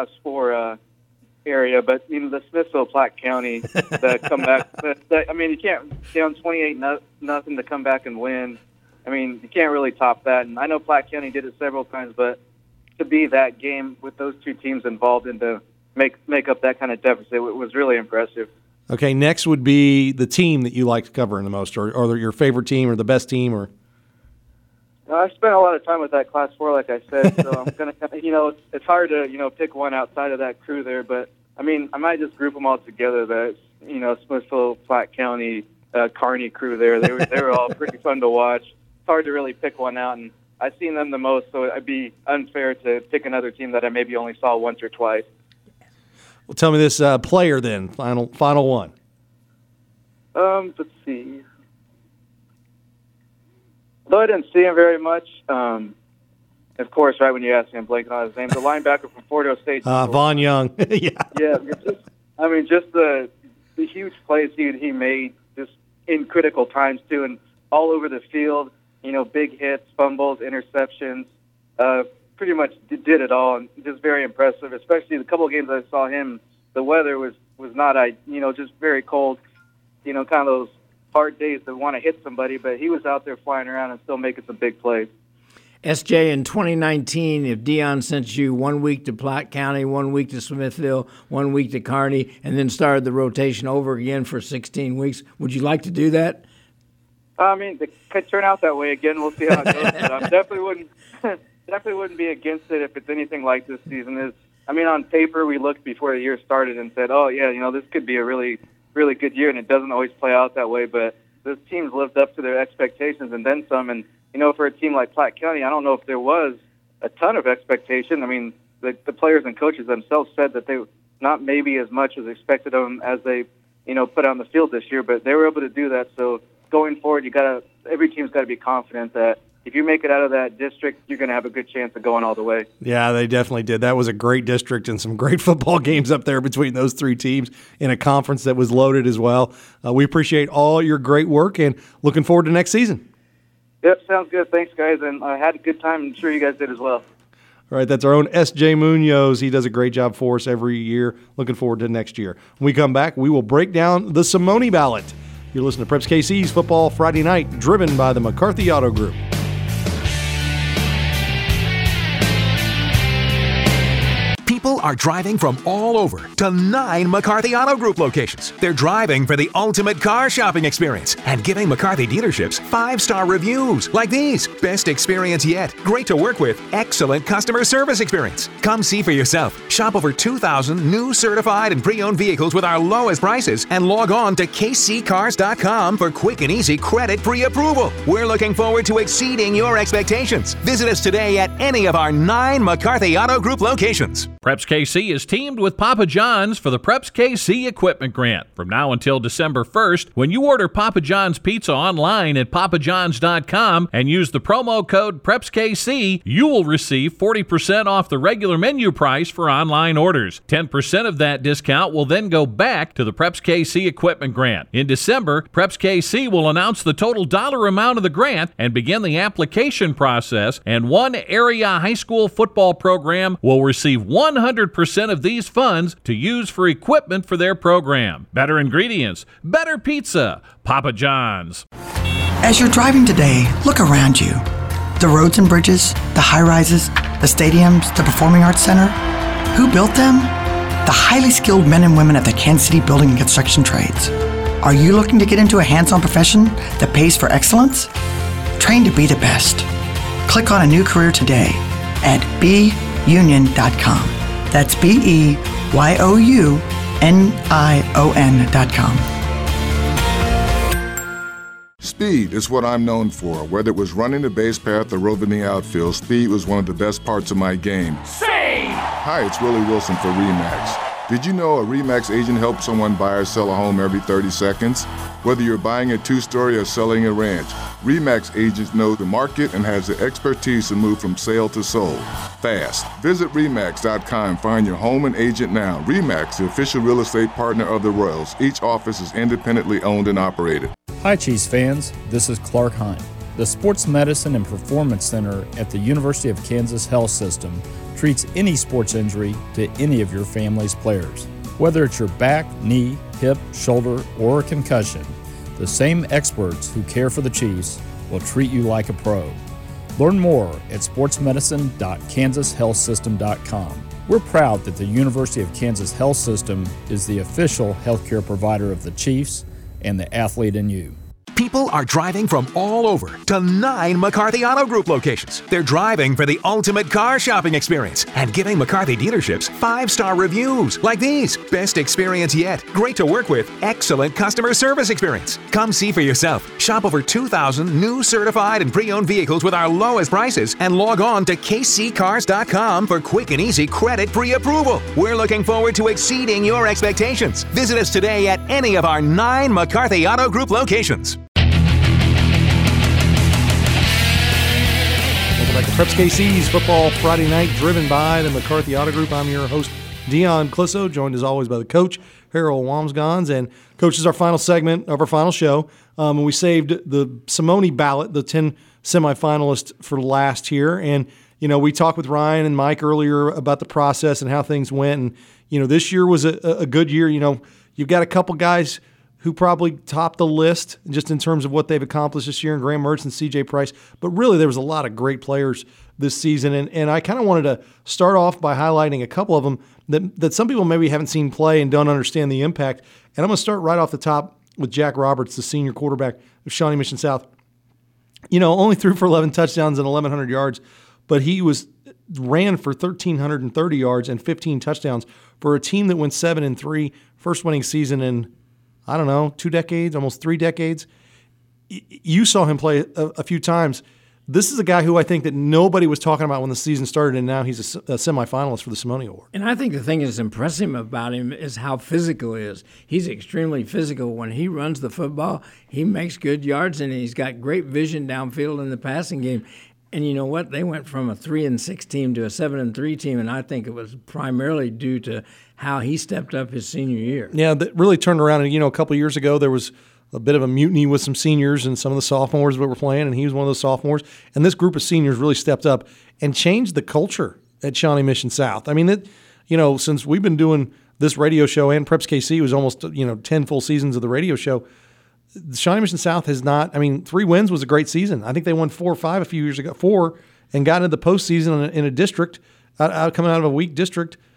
4 area, but the Smithville Platte County, the comeback. You can't down 28-0 to come back and win. I mean, you can't really top that. And I know Platte County did it several times, but to be that game with those two teams involved and to make up that kind of deficit, it was really impressive. Okay, next would be the team that you liked covering the most, or your favorite team, or the best team, or. I spent a lot of time with that Class 4, like I said, so I'm gonna, it's hard to, pick one outside of that crew there, but I might just group them all together. The, Smithville, Platte County, Kearney crew there. They were all pretty fun to watch. It's hard to really pick one out, and I've seen them the most, so it'd be unfair to pick another team that I maybe only saw once or twice. Well, tell me this player then. Final one. Let's see. Though I didn't see him very much, of course, right when you asked me, I'm blanking on his name. The linebacker from Fort Osage. Vaughn Young. Yeah. Yeah. Just the huge plays he made just in critical times too, and all over the field. Big hits, fumbles, interceptions. Pretty much did it all, and just very impressive. Especially the couple of games I saw him, the weather was not, just very cold. Kind of those hard days that want to hit somebody, but he was out there flying around and still making some big plays. SJ, in 2019, if Deion sent you 1 week to Platte County, 1 week to Smithville, 1 week to Kearney, and then started the rotation over again for 16 weeks, would you like to do that? It could turn out that way again. We'll see how it goes. But I definitely wouldn't be against it if it's anything like this season is. On paper, we looked before the year started and said, oh, yeah, this could be a really, really good year, and it doesn't always play out that way. But those teams lived up to their expectations and then some. And, for a team like Platte County, I don't know if there was a ton of expectation. The players and coaches themselves said that they not maybe as much as expected them as they, put on the field this year, but they were able to do that. So going forward, every team's got to be confident that if you make it out of that district, you're going to have a good chance of going all the way. Yeah, they definitely did. That was a great district and some great football games up there between those three teams in a conference that was loaded as well. We appreciate all your great work and looking forward to next season. Yep, sounds good. Thanks, guys. And I had a good time. I'm sure you guys did as well. All right, that's our own S.J. Munoz. He does a great job for us every year. Looking forward to next year. When we come back, we will break down the Simone ballot. You're listening to Preps KC's Football Friday Night, driven by the McCarthy Auto Group. People are driving from all over to 9 McCarthy Auto Group locations. They're driving for the ultimate car shopping experience and giving McCarthy dealerships 5-star reviews like these. Best experience yet. Great to work with. Excellent customer service experience. Come see for yourself. Shop over 2,000 new certified and pre-owned vehicles with our lowest prices and log on to kccars.com for quick and easy credit pre-approval. We're looking forward to exceeding your expectations. Visit us today at any of our 9 McCarthy Auto Group locations. Preps KC is teamed with Papa John's for the Preps KC Equipment Grant. From now until December 1st, when you order Papa John's Pizza online at papajohns.com and use the promo code PrepsKC, you will receive 40% off the regular menu price for online orders. 10% of that discount will then go back to the Preps KC Equipment Grant. In December, Preps KC will announce the total dollar amount of the grant and begin the application process, and one area high school football program will receive 100% of these funds to use for equipment for their program. Better ingredients, better pizza, Papa John's. As you're driving today, look around you. The roads and bridges, the high-rises, the stadiums, the Performing Arts Center. Who built them? The highly skilled men and women at the Kansas City Building and Construction Trades. Are you looking to get into a hands-on profession that pays for excellence? Train to be the best. Click on a new career today at beunion.com. That's BEYOUNION.com. Speed is what I'm known for. Whether it was running the base path or roving the outfield, speed was one of the best parts of my game. Say! Hi, it's Willie Wilson for RE/MAX. Did you know a RE/MAX agent helps someone buy or sell a home every 30 seconds? Whether you're buying a two-story or selling a ranch, RE/MAX agents know the market and has the expertise to move from sale to sold fast. Visit RE/MAX.com and find your home and agent now. RE/MAX, the official real estate partner of the Royals. Each office is independently owned and operated. Hi, Chiefs fans. This is Clark Hunt. The Sports Medicine and Performance Center at the University of Kansas Health System treats any sports injury to any of your family's players. Whether it's your back, knee, hip, shoulder, or a concussion, the same experts who care for the Chiefs will treat you like a pro. Learn more at sportsmedicine.kansashealthsystem.com. We're proud that the University of Kansas Health System is the official healthcare provider of the Chiefs and the athlete in you. People are driving from all over to 9 McCarthy Auto Group locations. They're driving for the ultimate car shopping experience and giving McCarthy dealerships 5-star reviews like these. Best experience yet. Great to work with. Excellent customer service experience. Come see for yourself. Shop over 2,000 new certified and pre-owned vehicles with our lowest prices and log on to kccars.com for quick and easy credit pre-approval. We're looking forward to exceeding your expectations. Visit us today at any of our 9 McCarthy Auto Group locations. Welcome back to Preps KC's Football Friday Night, driven by the McCarthy Auto Group. I'm your host, Dion Clisso, joined as always by the coach, Harold Wamsgans. And coach, is our final segment of our final show. And we saved the Simone ballot, the 10 semifinalists, for last here. And, you know, we talked with Ryan and Mike earlier about the process and how things went. And, you know, this year was a good year. You know, you've got a couple guys who probably topped the list just in terms of what they've accomplished this year, and Graham Mertz and CJ Price. But really, there was a lot of great players this season. And I kind of wanted to start off by highlighting a couple of them that some people maybe haven't seen play and don't understand the impact. And I'm going to start right off the top with Jack Roberts, the senior quarterback of Shawnee Mission South. You know, only threw for 11 touchdowns and 1,100 yards, but he ran for 1,330 yards and 15 touchdowns for a team that went 7-3, first winning season in, I don't know, 2 decades, almost 3 decades. You saw him play a few times. This is a guy who I think that nobody was talking about when the season started, and now he's a semifinalist for the Simone Award. And I think the thing that's impressive about him is how physical he is. He's extremely physical. When he runs the football, he makes good yards, and he's got great vision downfield in the passing game. And you know what? They went from a 3-6 team to a 7-3 team, and I think it was primarily due to how he stepped up his senior year. Yeah, that really turned around. And, you know, a couple of years ago, there was a bit of a mutiny with some seniors and some of the sophomores that were playing, and he was one of those sophomores. And this group of seniors really stepped up and changed the culture at Shawnee Mission South. I mean, since we've been doing this radio show, and Preps KC was almost, 10 full seasons of the radio show, Shawnee Mission South has not, 3 wins was a great season. I think they won 4 or 5 a few years ago, 4, and got into the postseason in a district, coming out of a weak district.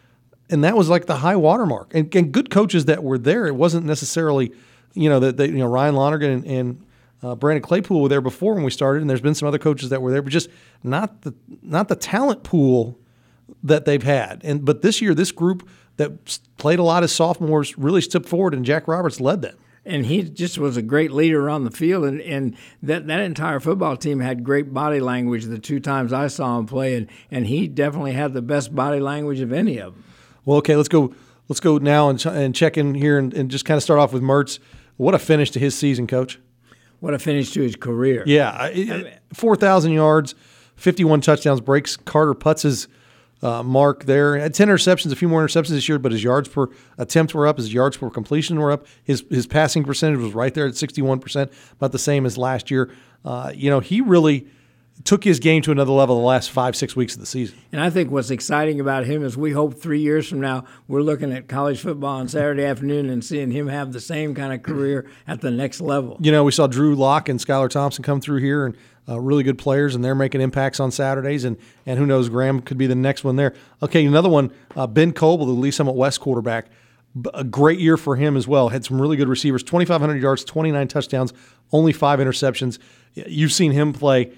And that was like the high watermark. And good coaches that were there, it wasn't necessarily, Ryan Lonergan and Brandon Claypool were there before when we started, and there's been some other coaches that were there, but just not the talent pool that they've had. But this year, this group that played a lot as sophomores really stepped forward, and Jack Roberts led them. And he just was a great leader on the field, and that entire football team had great body language the 2 times I saw him play, and he definitely had the best body language of any of them. Well, okay, let's go now and check in here and just kind of start off with Mertz. What a finish to his season, Coach. What a finish to his career. Yeah, 4,000 yards, 51 touchdowns, breaks Carter Putz's mark there. Had 10 interceptions, a few more interceptions this year, but his yards per attempt were up, his yards per completion were up. His passing percentage was right there at 61%, about the same as last year. He really took his game to another level the last 5-6 weeks of the season. And I think what's exciting about him is we hope 3 years from now we're looking at college football on Saturday afternoon and seeing him have the same kind of career at the next level. We saw Drew Lock and Skylar Thompson come through here, and really good players, and they're making impacts on Saturdays, and who knows, Graham could be the next one there. Okay, another one, Ben Coble, the Lee Summit West quarterback. A great year for him as well. Had some really good receivers, 2,500 yards, 29 touchdowns, only 5 interceptions. You've seen him play.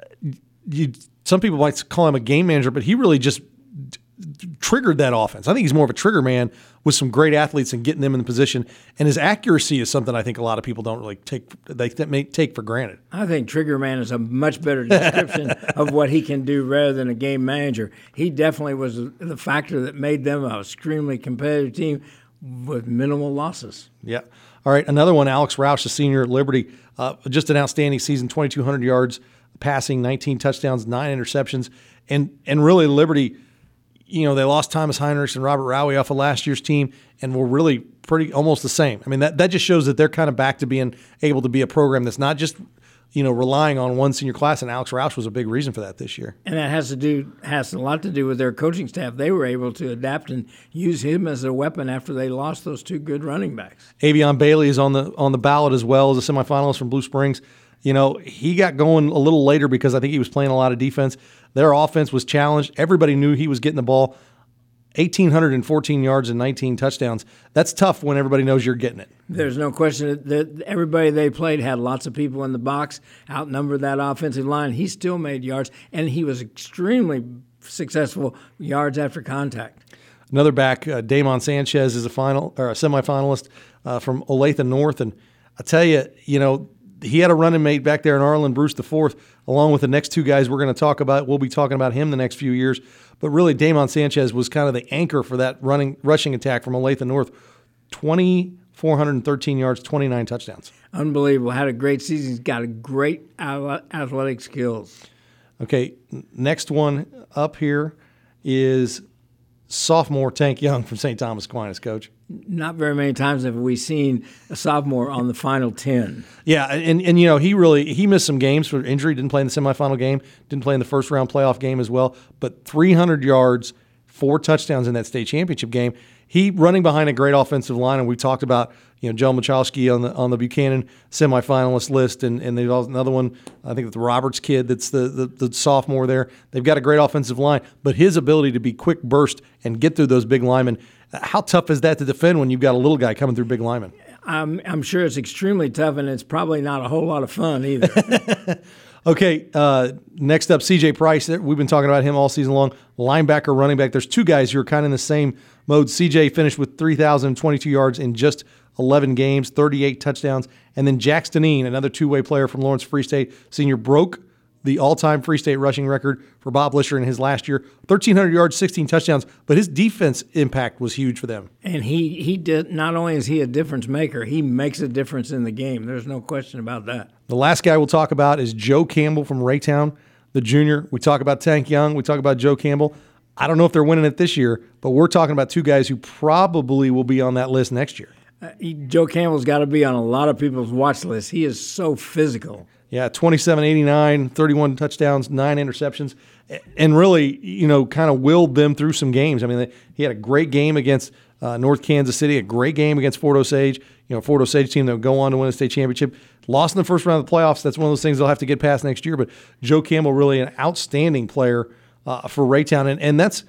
Some people might call him a game manager, but he really just triggered that offense. I think he's more of a trigger man with some great athletes and getting them in the position. And his accuracy is something I think a lot of people don't really take for granted. I think trigger man is a much better description of what he can do rather than a game manager. He definitely was the factor that made them an extremely competitive team with minimal losses. Yeah. All right, another one, Alex Roush, the senior at Liberty. Just an outstanding season, 2,200 yards passing, 19 touchdowns, 9 interceptions. And really Liberty, they lost Thomas Heinrichs and Robert Rowie off of last year's team and were really pretty almost the same. I mean, that just shows that they're kind of back to being able to be a program that's not just, relying on one senior class, and Alex Roush was a big reason for that this year. And that has a lot to do with their coaching staff. They were able to adapt and use him as a weapon after they lost those 2 good running backs. Avion Bailey is on the ballot as well as a semifinalist from Blue Springs. He got going a little later because I think he was playing a lot of defense. Their offense was challenged. Everybody knew he was getting the ball. 1,814 yards and 19 touchdowns. That's tough when everybody knows you're getting it. There's no question that everybody they played had lots of people in the box, outnumbered that offensive line. He still made yards, and he was extremely successful yards after contact. Another back, Damon Sanchez, is a semifinalist from Olathe North. And I tell you, he had a running mate back there in Arlen Bruce IV, along with the next 2 guys we're going to talk about. We'll be talking about him the next few years. But really, Damon Sanchez was kind of the anchor for that rushing attack from Olathe North. 2,413 yards, 29 touchdowns. Unbelievable. Had a great season. He's got a great athletic skills. Okay, next one up here is sophomore Tank Young from St. Thomas Aquinas, Coach. Not very many times have we seen a sophomore on the final 10. Yeah, and he missed some games for injury, didn't play in the semifinal game, didn't play in the first round playoff game as well, but 300 yards, 4 touchdowns in that state championship game. He running behind a great offensive line, and we talked about Joe Michalski on the Buchanan semifinalist list, and there's another one, I think the Roberts kid that's the sophomore there. They've got a great offensive line, but his ability to be quick burst and get through those big linemen, how tough is that to defend when you've got a little guy coming through big linemen? I'm sure it's extremely tough, and it's probably not a whole lot of fun either. Okay, next up, C.J. Price. We've been talking about him all season long. Linebacker, running back. There's 2 guys who are kind of in the same mode. C.J. finished with 3,022 yards in just 11 games, 38 touchdowns. And then Jack Stanine, another 2-way player from Lawrence Free State Senior, broke the all-time Free State rushing record for Bob Lisher in his last year. 1,300 yards, 16 touchdowns, but his defense impact was huge for them. And he did. Not only is he a difference maker, he makes a difference in the game. There's no question about that. The last guy we'll talk about is Joe Campbell from Raytown, the junior. We talk about Tank Young. We talk about Joe Campbell. I don't know if they're winning it this year, but we're talking about 2 guys who probably will be on that list next year. Joe Campbell's got to be on a lot of people's watch list. He is so physical. Yeah, 27-89, 31 touchdowns, 9 interceptions, and really, kind of willed them through some games. I mean, he had a great game against North Kansas City, a great game against Fort Osage. Fort Osage team that would go on to win a state championship. Lost in the first round of the playoffs. That's one of those things they'll have to get past next year. But Joe Campbell, really an outstanding player for Raytown, and that's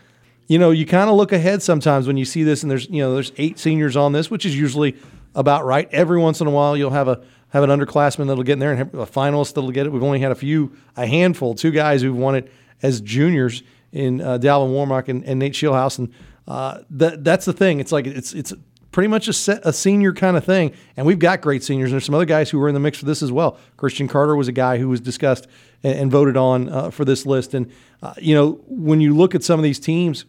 you kind of look ahead sometimes when you see this, and there's 8 seniors on this, which is usually about right. Every once in a while, you'll have an underclassman that'll get in there and have a finalist that'll get it. We've only had a handful, 2 guys who've won it as juniors in Dalvin Warmock and Nate Shieldhouse, and that's the thing. It's like it's pretty much a senior kind of thing, and we've got great seniors. And there's some other guys who were in the mix for this as well. Christian Carter was a guy who was discussed and voted on for this list. And when you look at some of these teams,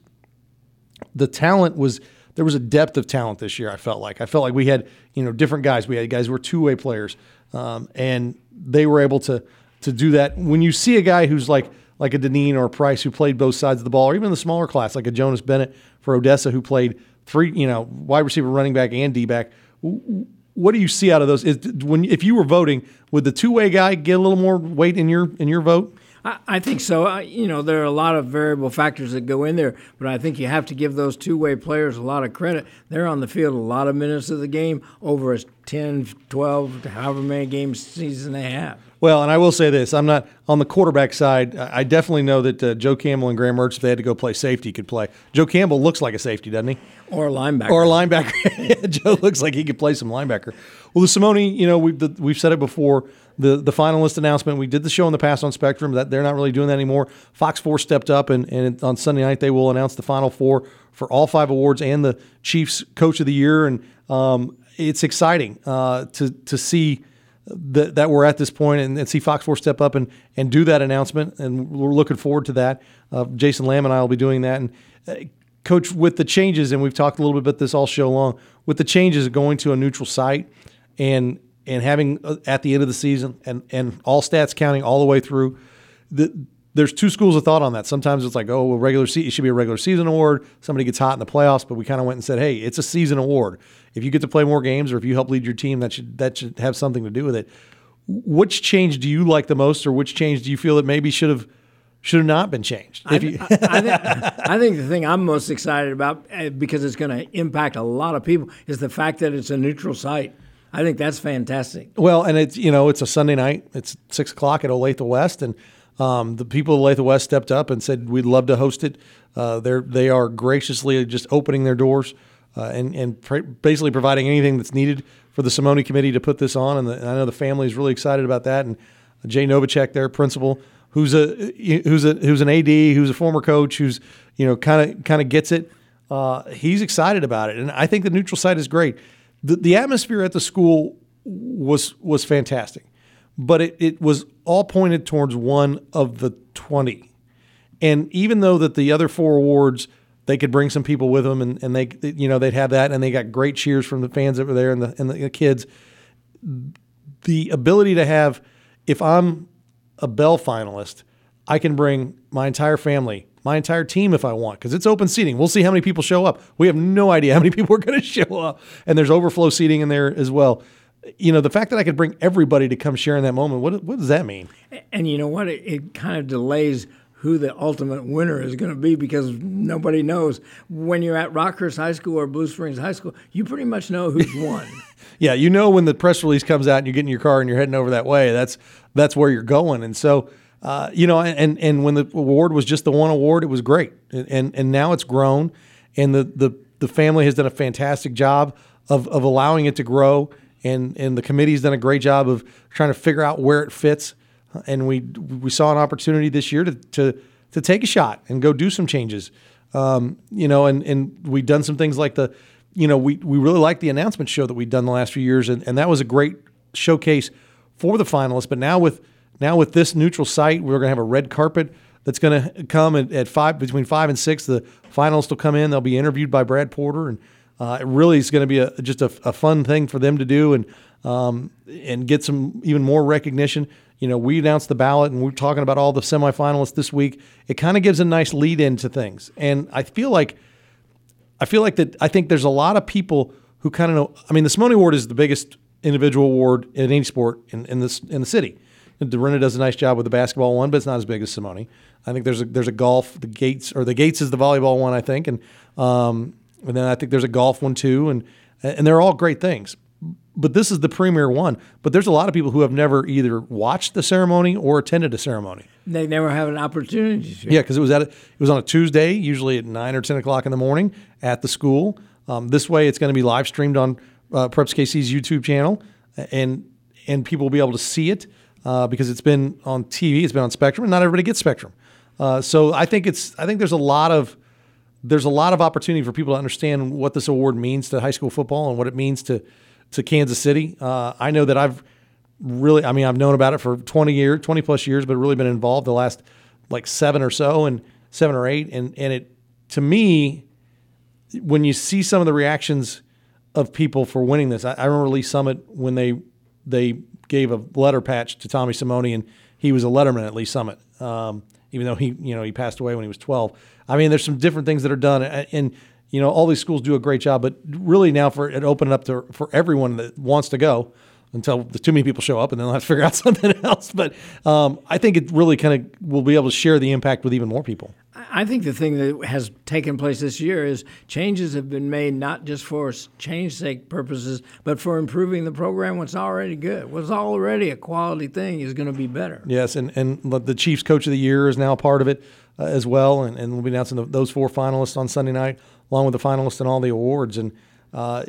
the talent there was a depth of talent this year. I felt like we had different guys. We had guys who were 2-way players, and they were able to do that. When you see a guy who's like a Deneen or a Price who played both sides of the ball, or even in the smaller class like a Jonas Bennett for Odessa who played 3, wide receiver, running back, and D-back. What do you see out of those? If you were voting, would the 2-way guy get a little more weight in your vote? I think so. There are a lot of variable factors that go in there, but I think you have to give those 2-way players a lot of credit. They're on the field a lot of minutes of the game, over a 10, 12, however many games season they have. Well, and I will say this. I'm not on the quarterback side. I definitely know that Joe Campbell and Graham Mertz, if they had to go play safety, could play. Joe Campbell looks like a safety, doesn't he? Or a linebacker. Joe looks like he could play some linebacker. Well, the Simone, we've said it before, the finalist announcement, we did the show in the past on Spectrum, that they're not really doing that anymore. Fox 4 stepped up, and on Sunday night they will announce the final 4 for all 5 awards and the Chiefs Coach of the Year. And it's exciting to see that we're at this point and see Fox 4 step up and do that announcement, and we're looking forward to that. Jason Lamb and I will be doing that. And Coach, with the changes, and we've talked a little bit about this all show long, with the changes of going to a neutral site and having at the end of the season and all stats counting all the way through, there's 2 schools of thought on that. Sometimes it's like, it should be a regular season award. Somebody gets hot in the playoffs, but we kind of went and said, hey, it's a season award. If you get to play more games or if you help lead your team, that should have something to do with it. Which change do you like the most, or which change do you feel that maybe should have not been changed? I think the thing I'm most excited about, because it's going to impact a lot of people, is the fact that it's a neutral site. I think that's fantastic. Well, and it's a Sunday night. It's 6:00 at Olathe West, and the people of Olathe West stepped up and said we'd love to host it. They are graciously just opening their doors and basically providing anything that's needed for the Simone Committee to put this on. And I know the family is really excited about that. And Jay Novacek, their principal, who's an AD, who's a former coach, who's kind of gets it. He's excited about it, and I think the neutral site is great. The atmosphere at the school was fantastic, but it was all pointed towards one of the 20. And even though that the other 4 awards, they could bring some people with them, and they'd have that, and they got great cheers from the fans that were there and the kids. The ability to have, if I'm a Bell finalist, I can bring my entire family, my entire team if I want, because it's open seating. We'll see how many people show up. We have no idea how many people are going to show up, and there's overflow seating in there as well. The fact that I could bring everybody to come share in that moment, what does that mean? And you know what? It kind of delays who the ultimate winner is going to be, because nobody knows. When you're at Rockhurst High School or Blue Springs High School, you pretty much know who's won. Yeah, when the press release comes out and you get in your car and you're heading over that way, that's where you're going. And so, and when the award was just the one award, it was great. And now it's grown, and the family has done a fantastic job of allowing it to grow, and the committee's done a great job of trying to figure out where it fits. And we saw an opportunity this year to take a shot and go do some changes. And we've done some things like we really liked the announcement show that we've done the last few years, and that was a great showcase for the finalists. But now with this neutral site, we're going to have a red carpet that's going to come at 5, between 5 and 6. The finalists will come in. They'll be interviewed by Brad Porter, and it really is going to be just a fun thing for them to do and get some even more recognition. We announced the ballot, and we're talking about all the semifinalists this week. It kind of gives a nice lead into things, and I feel like that. I think there's a lot of people who kind of know. I mean, the Simone Award is the biggest individual award in any sport in the city. Dorinda does a nice job with the basketball one, but it's not as big as Simone. I think there's a golf. The Gates is the volleyball one, I think, and then I think there's a golf one too, and they're all great things. but this is the premier one. But there's a lot of people who have never either watched the ceremony or attended a ceremony. They never have an opportunity to. Yeah, because it was on a Tuesday, usually at 9 or 10 o'clock in the morning at the school. This way, it's going to be live streamed on Preps KC's YouTube channel, and people will be able to see it because it's been on TV, it's been on Spectrum, and not everybody gets Spectrum. So I think there's a lot of opportunity for people to understand what this award means to high school football and what it means to Kansas City. I know that I've known about it for 20 plus years, but really been involved the last like 7 or 8. And it, to me, when you see some of the reactions of people for winning this, I remember Lee Summit when they gave a letter patch to Tommy Simone, and he was a letterman at Lee Summit, even though he passed away when he was 12. I mean, there's some different things that are done, and all these schools do a great job, but really now for it opening up for everyone that wants to go, until too many people show up and then they'll have to figure out something else. But I think it really kind of will be able to share the impact with even more people. I think the thing that has taken place this year is changes have been made not just for change sake purposes, but for improving the program. What's already good, what's already a quality thing is going to be better. Yes, and the Chiefs Coach of the Year is now a part of it as well, and we'll be announcing those 4 finalists on Sunday night, along with the finalists and all the awards. And I'm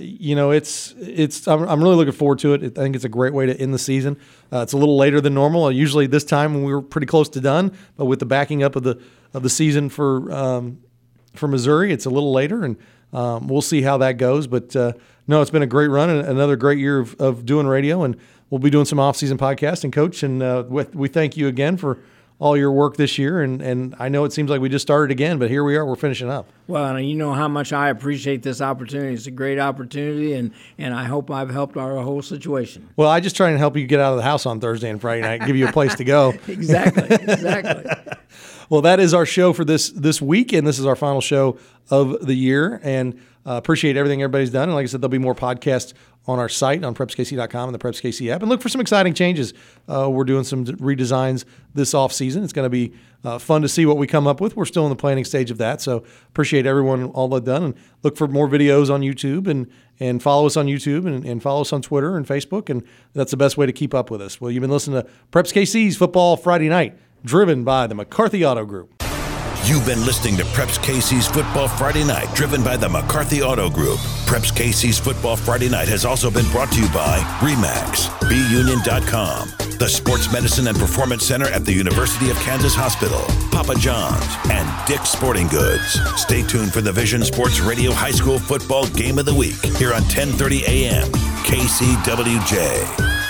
really looking forward to it. I think it's a great way to end the season. It's a little later than normal. Usually this time when we were pretty close to done, but with the backing up of the season for Missouri, it's a little later, and we'll see how that goes. But no, it's been a great run and another great year of doing radio, and we'll be doing some off-season podcasting, Coach. And we thank you again for all your work this year, and I know it seems like we just started again, but here we are, we're finishing up. Well, and you know how much I appreciate this opportunity. It's a great opportunity, and I hope I've helped our whole situation. Well, I just try and help you get out of the house on Thursday and Friday night, give you a place to go. Exactly. Well, that is our show for this week, and this is our final show of the year, and appreciate everything everybody's done. And like I said, there'll be more podcasts on our site on PrepsKC.com and the Preps KC app. And look for some exciting changes. We're doing some redesigns this off season. It's going to be fun to see what we come up with. We're still in the planning stage of that. So appreciate everyone all that done. And look for more videos on YouTube and follow us on YouTube and follow us on Twitter and Facebook. And that's the best way to keep up with us. Well, you've been listening to Preps KC's Football Friday Night, driven by the McCarthy Auto Group. You've been listening to Preps KC's Football Friday Night, driven by the McCarthy Auto Group. Preps KC's Football Friday Night has also been brought to you by RE/MAX, BUnion.com, the Sports Medicine and Performance Center at the University of Kansas Hospital, Papa John's, and Dick's Sporting Goods. Stay tuned for the Vision Sports Radio High School Football Game of the Week here on 1030 AM, KCWJ.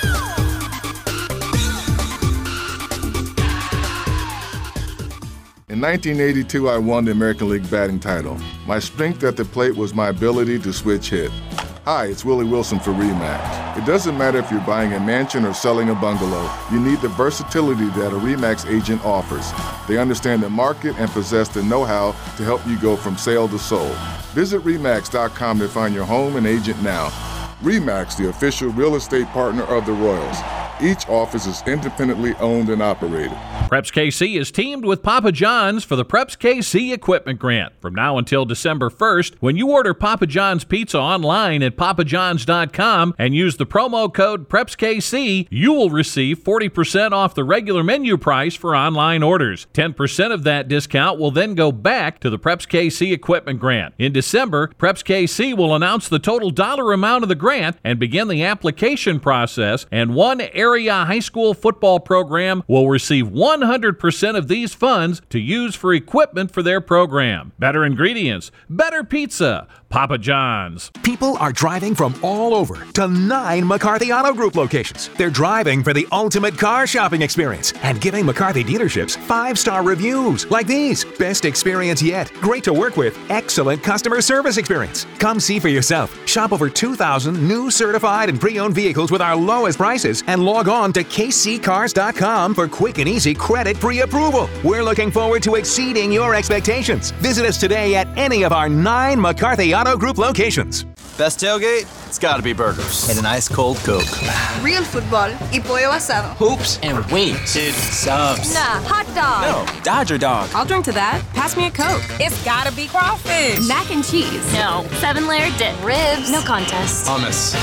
In 1982, I won the American League batting title. My strength at the plate was my ability to switch hit. Hi, it's Willie Wilson for RE/MAX. It doesn't matter if you're buying a mansion or selling a bungalow, you need the versatility that a RE/MAX agent offers. They understand the market and possess the know-how to help you go from sale to sold. Visit RE/MAX.com to find your home and agent now. RE/MAX, the official real estate partner of the Royals. Each office is independently owned and operated. Preps KC is teamed with Papa John's for the Preps KC Equipment Grant. From now until December 1st, when you order Papa John's Pizza online at papajohns.com and use the promo code PrepsKC, you will receive 40% off the regular menu price for online orders. 10% of that discount will then go back to the Preps KC Equipment Grant. In December, Preps KC will announce the total dollar amount of the grant and begin the application process, and one area high school football program will receive 100% of these funds to use for equipment for their program. Better ingredients, better pizza, Papa John's. People are driving from all over to 9 McCarthy Auto Group locations. They're driving for the ultimate car shopping experience and giving McCarthy dealerships 5-star reviews like these. Best experience yet. Great to work with. Excellent customer service experience. Come see for yourself. Shop over 2,000 new certified and pre-owned vehicles with our lowest prices and log on to kccars.com for quick and easy credit pre-approval. We're looking forward to exceeding your expectations. Visit us today at any of our 9 McCarthy Auto Group locations. Best tailgate? It's gotta be burgers. And an ice cold Coke. Real football y pollo asado. Hoops and wings. Dude, subs. Nah, hot dog. No, Dodger dog. I'll drink to that. Pass me a Coke. It's gotta be crawfish. Mac and cheese. No. 7-layer dip. Ribs. No contest. Hummus.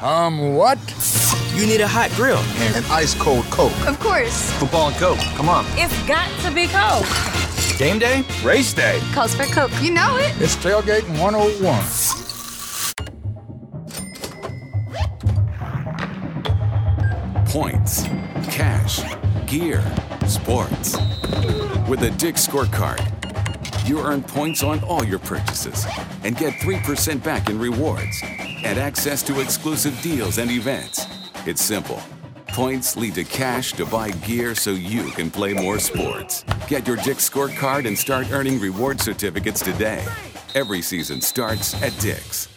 What? You need a hot grill. And an ice-cold Coke. Of course. Football and Coke. Come on. It's got to be Coke. Game day? Race day. Calls for Coke. You know it. It's Tailgating 101. Points, cash, gear, sports. With a Dick's Scorecard, you earn points on all your purchases and get 3% back in rewards and access to exclusive deals and events. It's simple. Points lead to cash to buy gear so you can play more sports. Get your Dick's Scorecard and start earning reward certificates today. Every season starts at Dick's.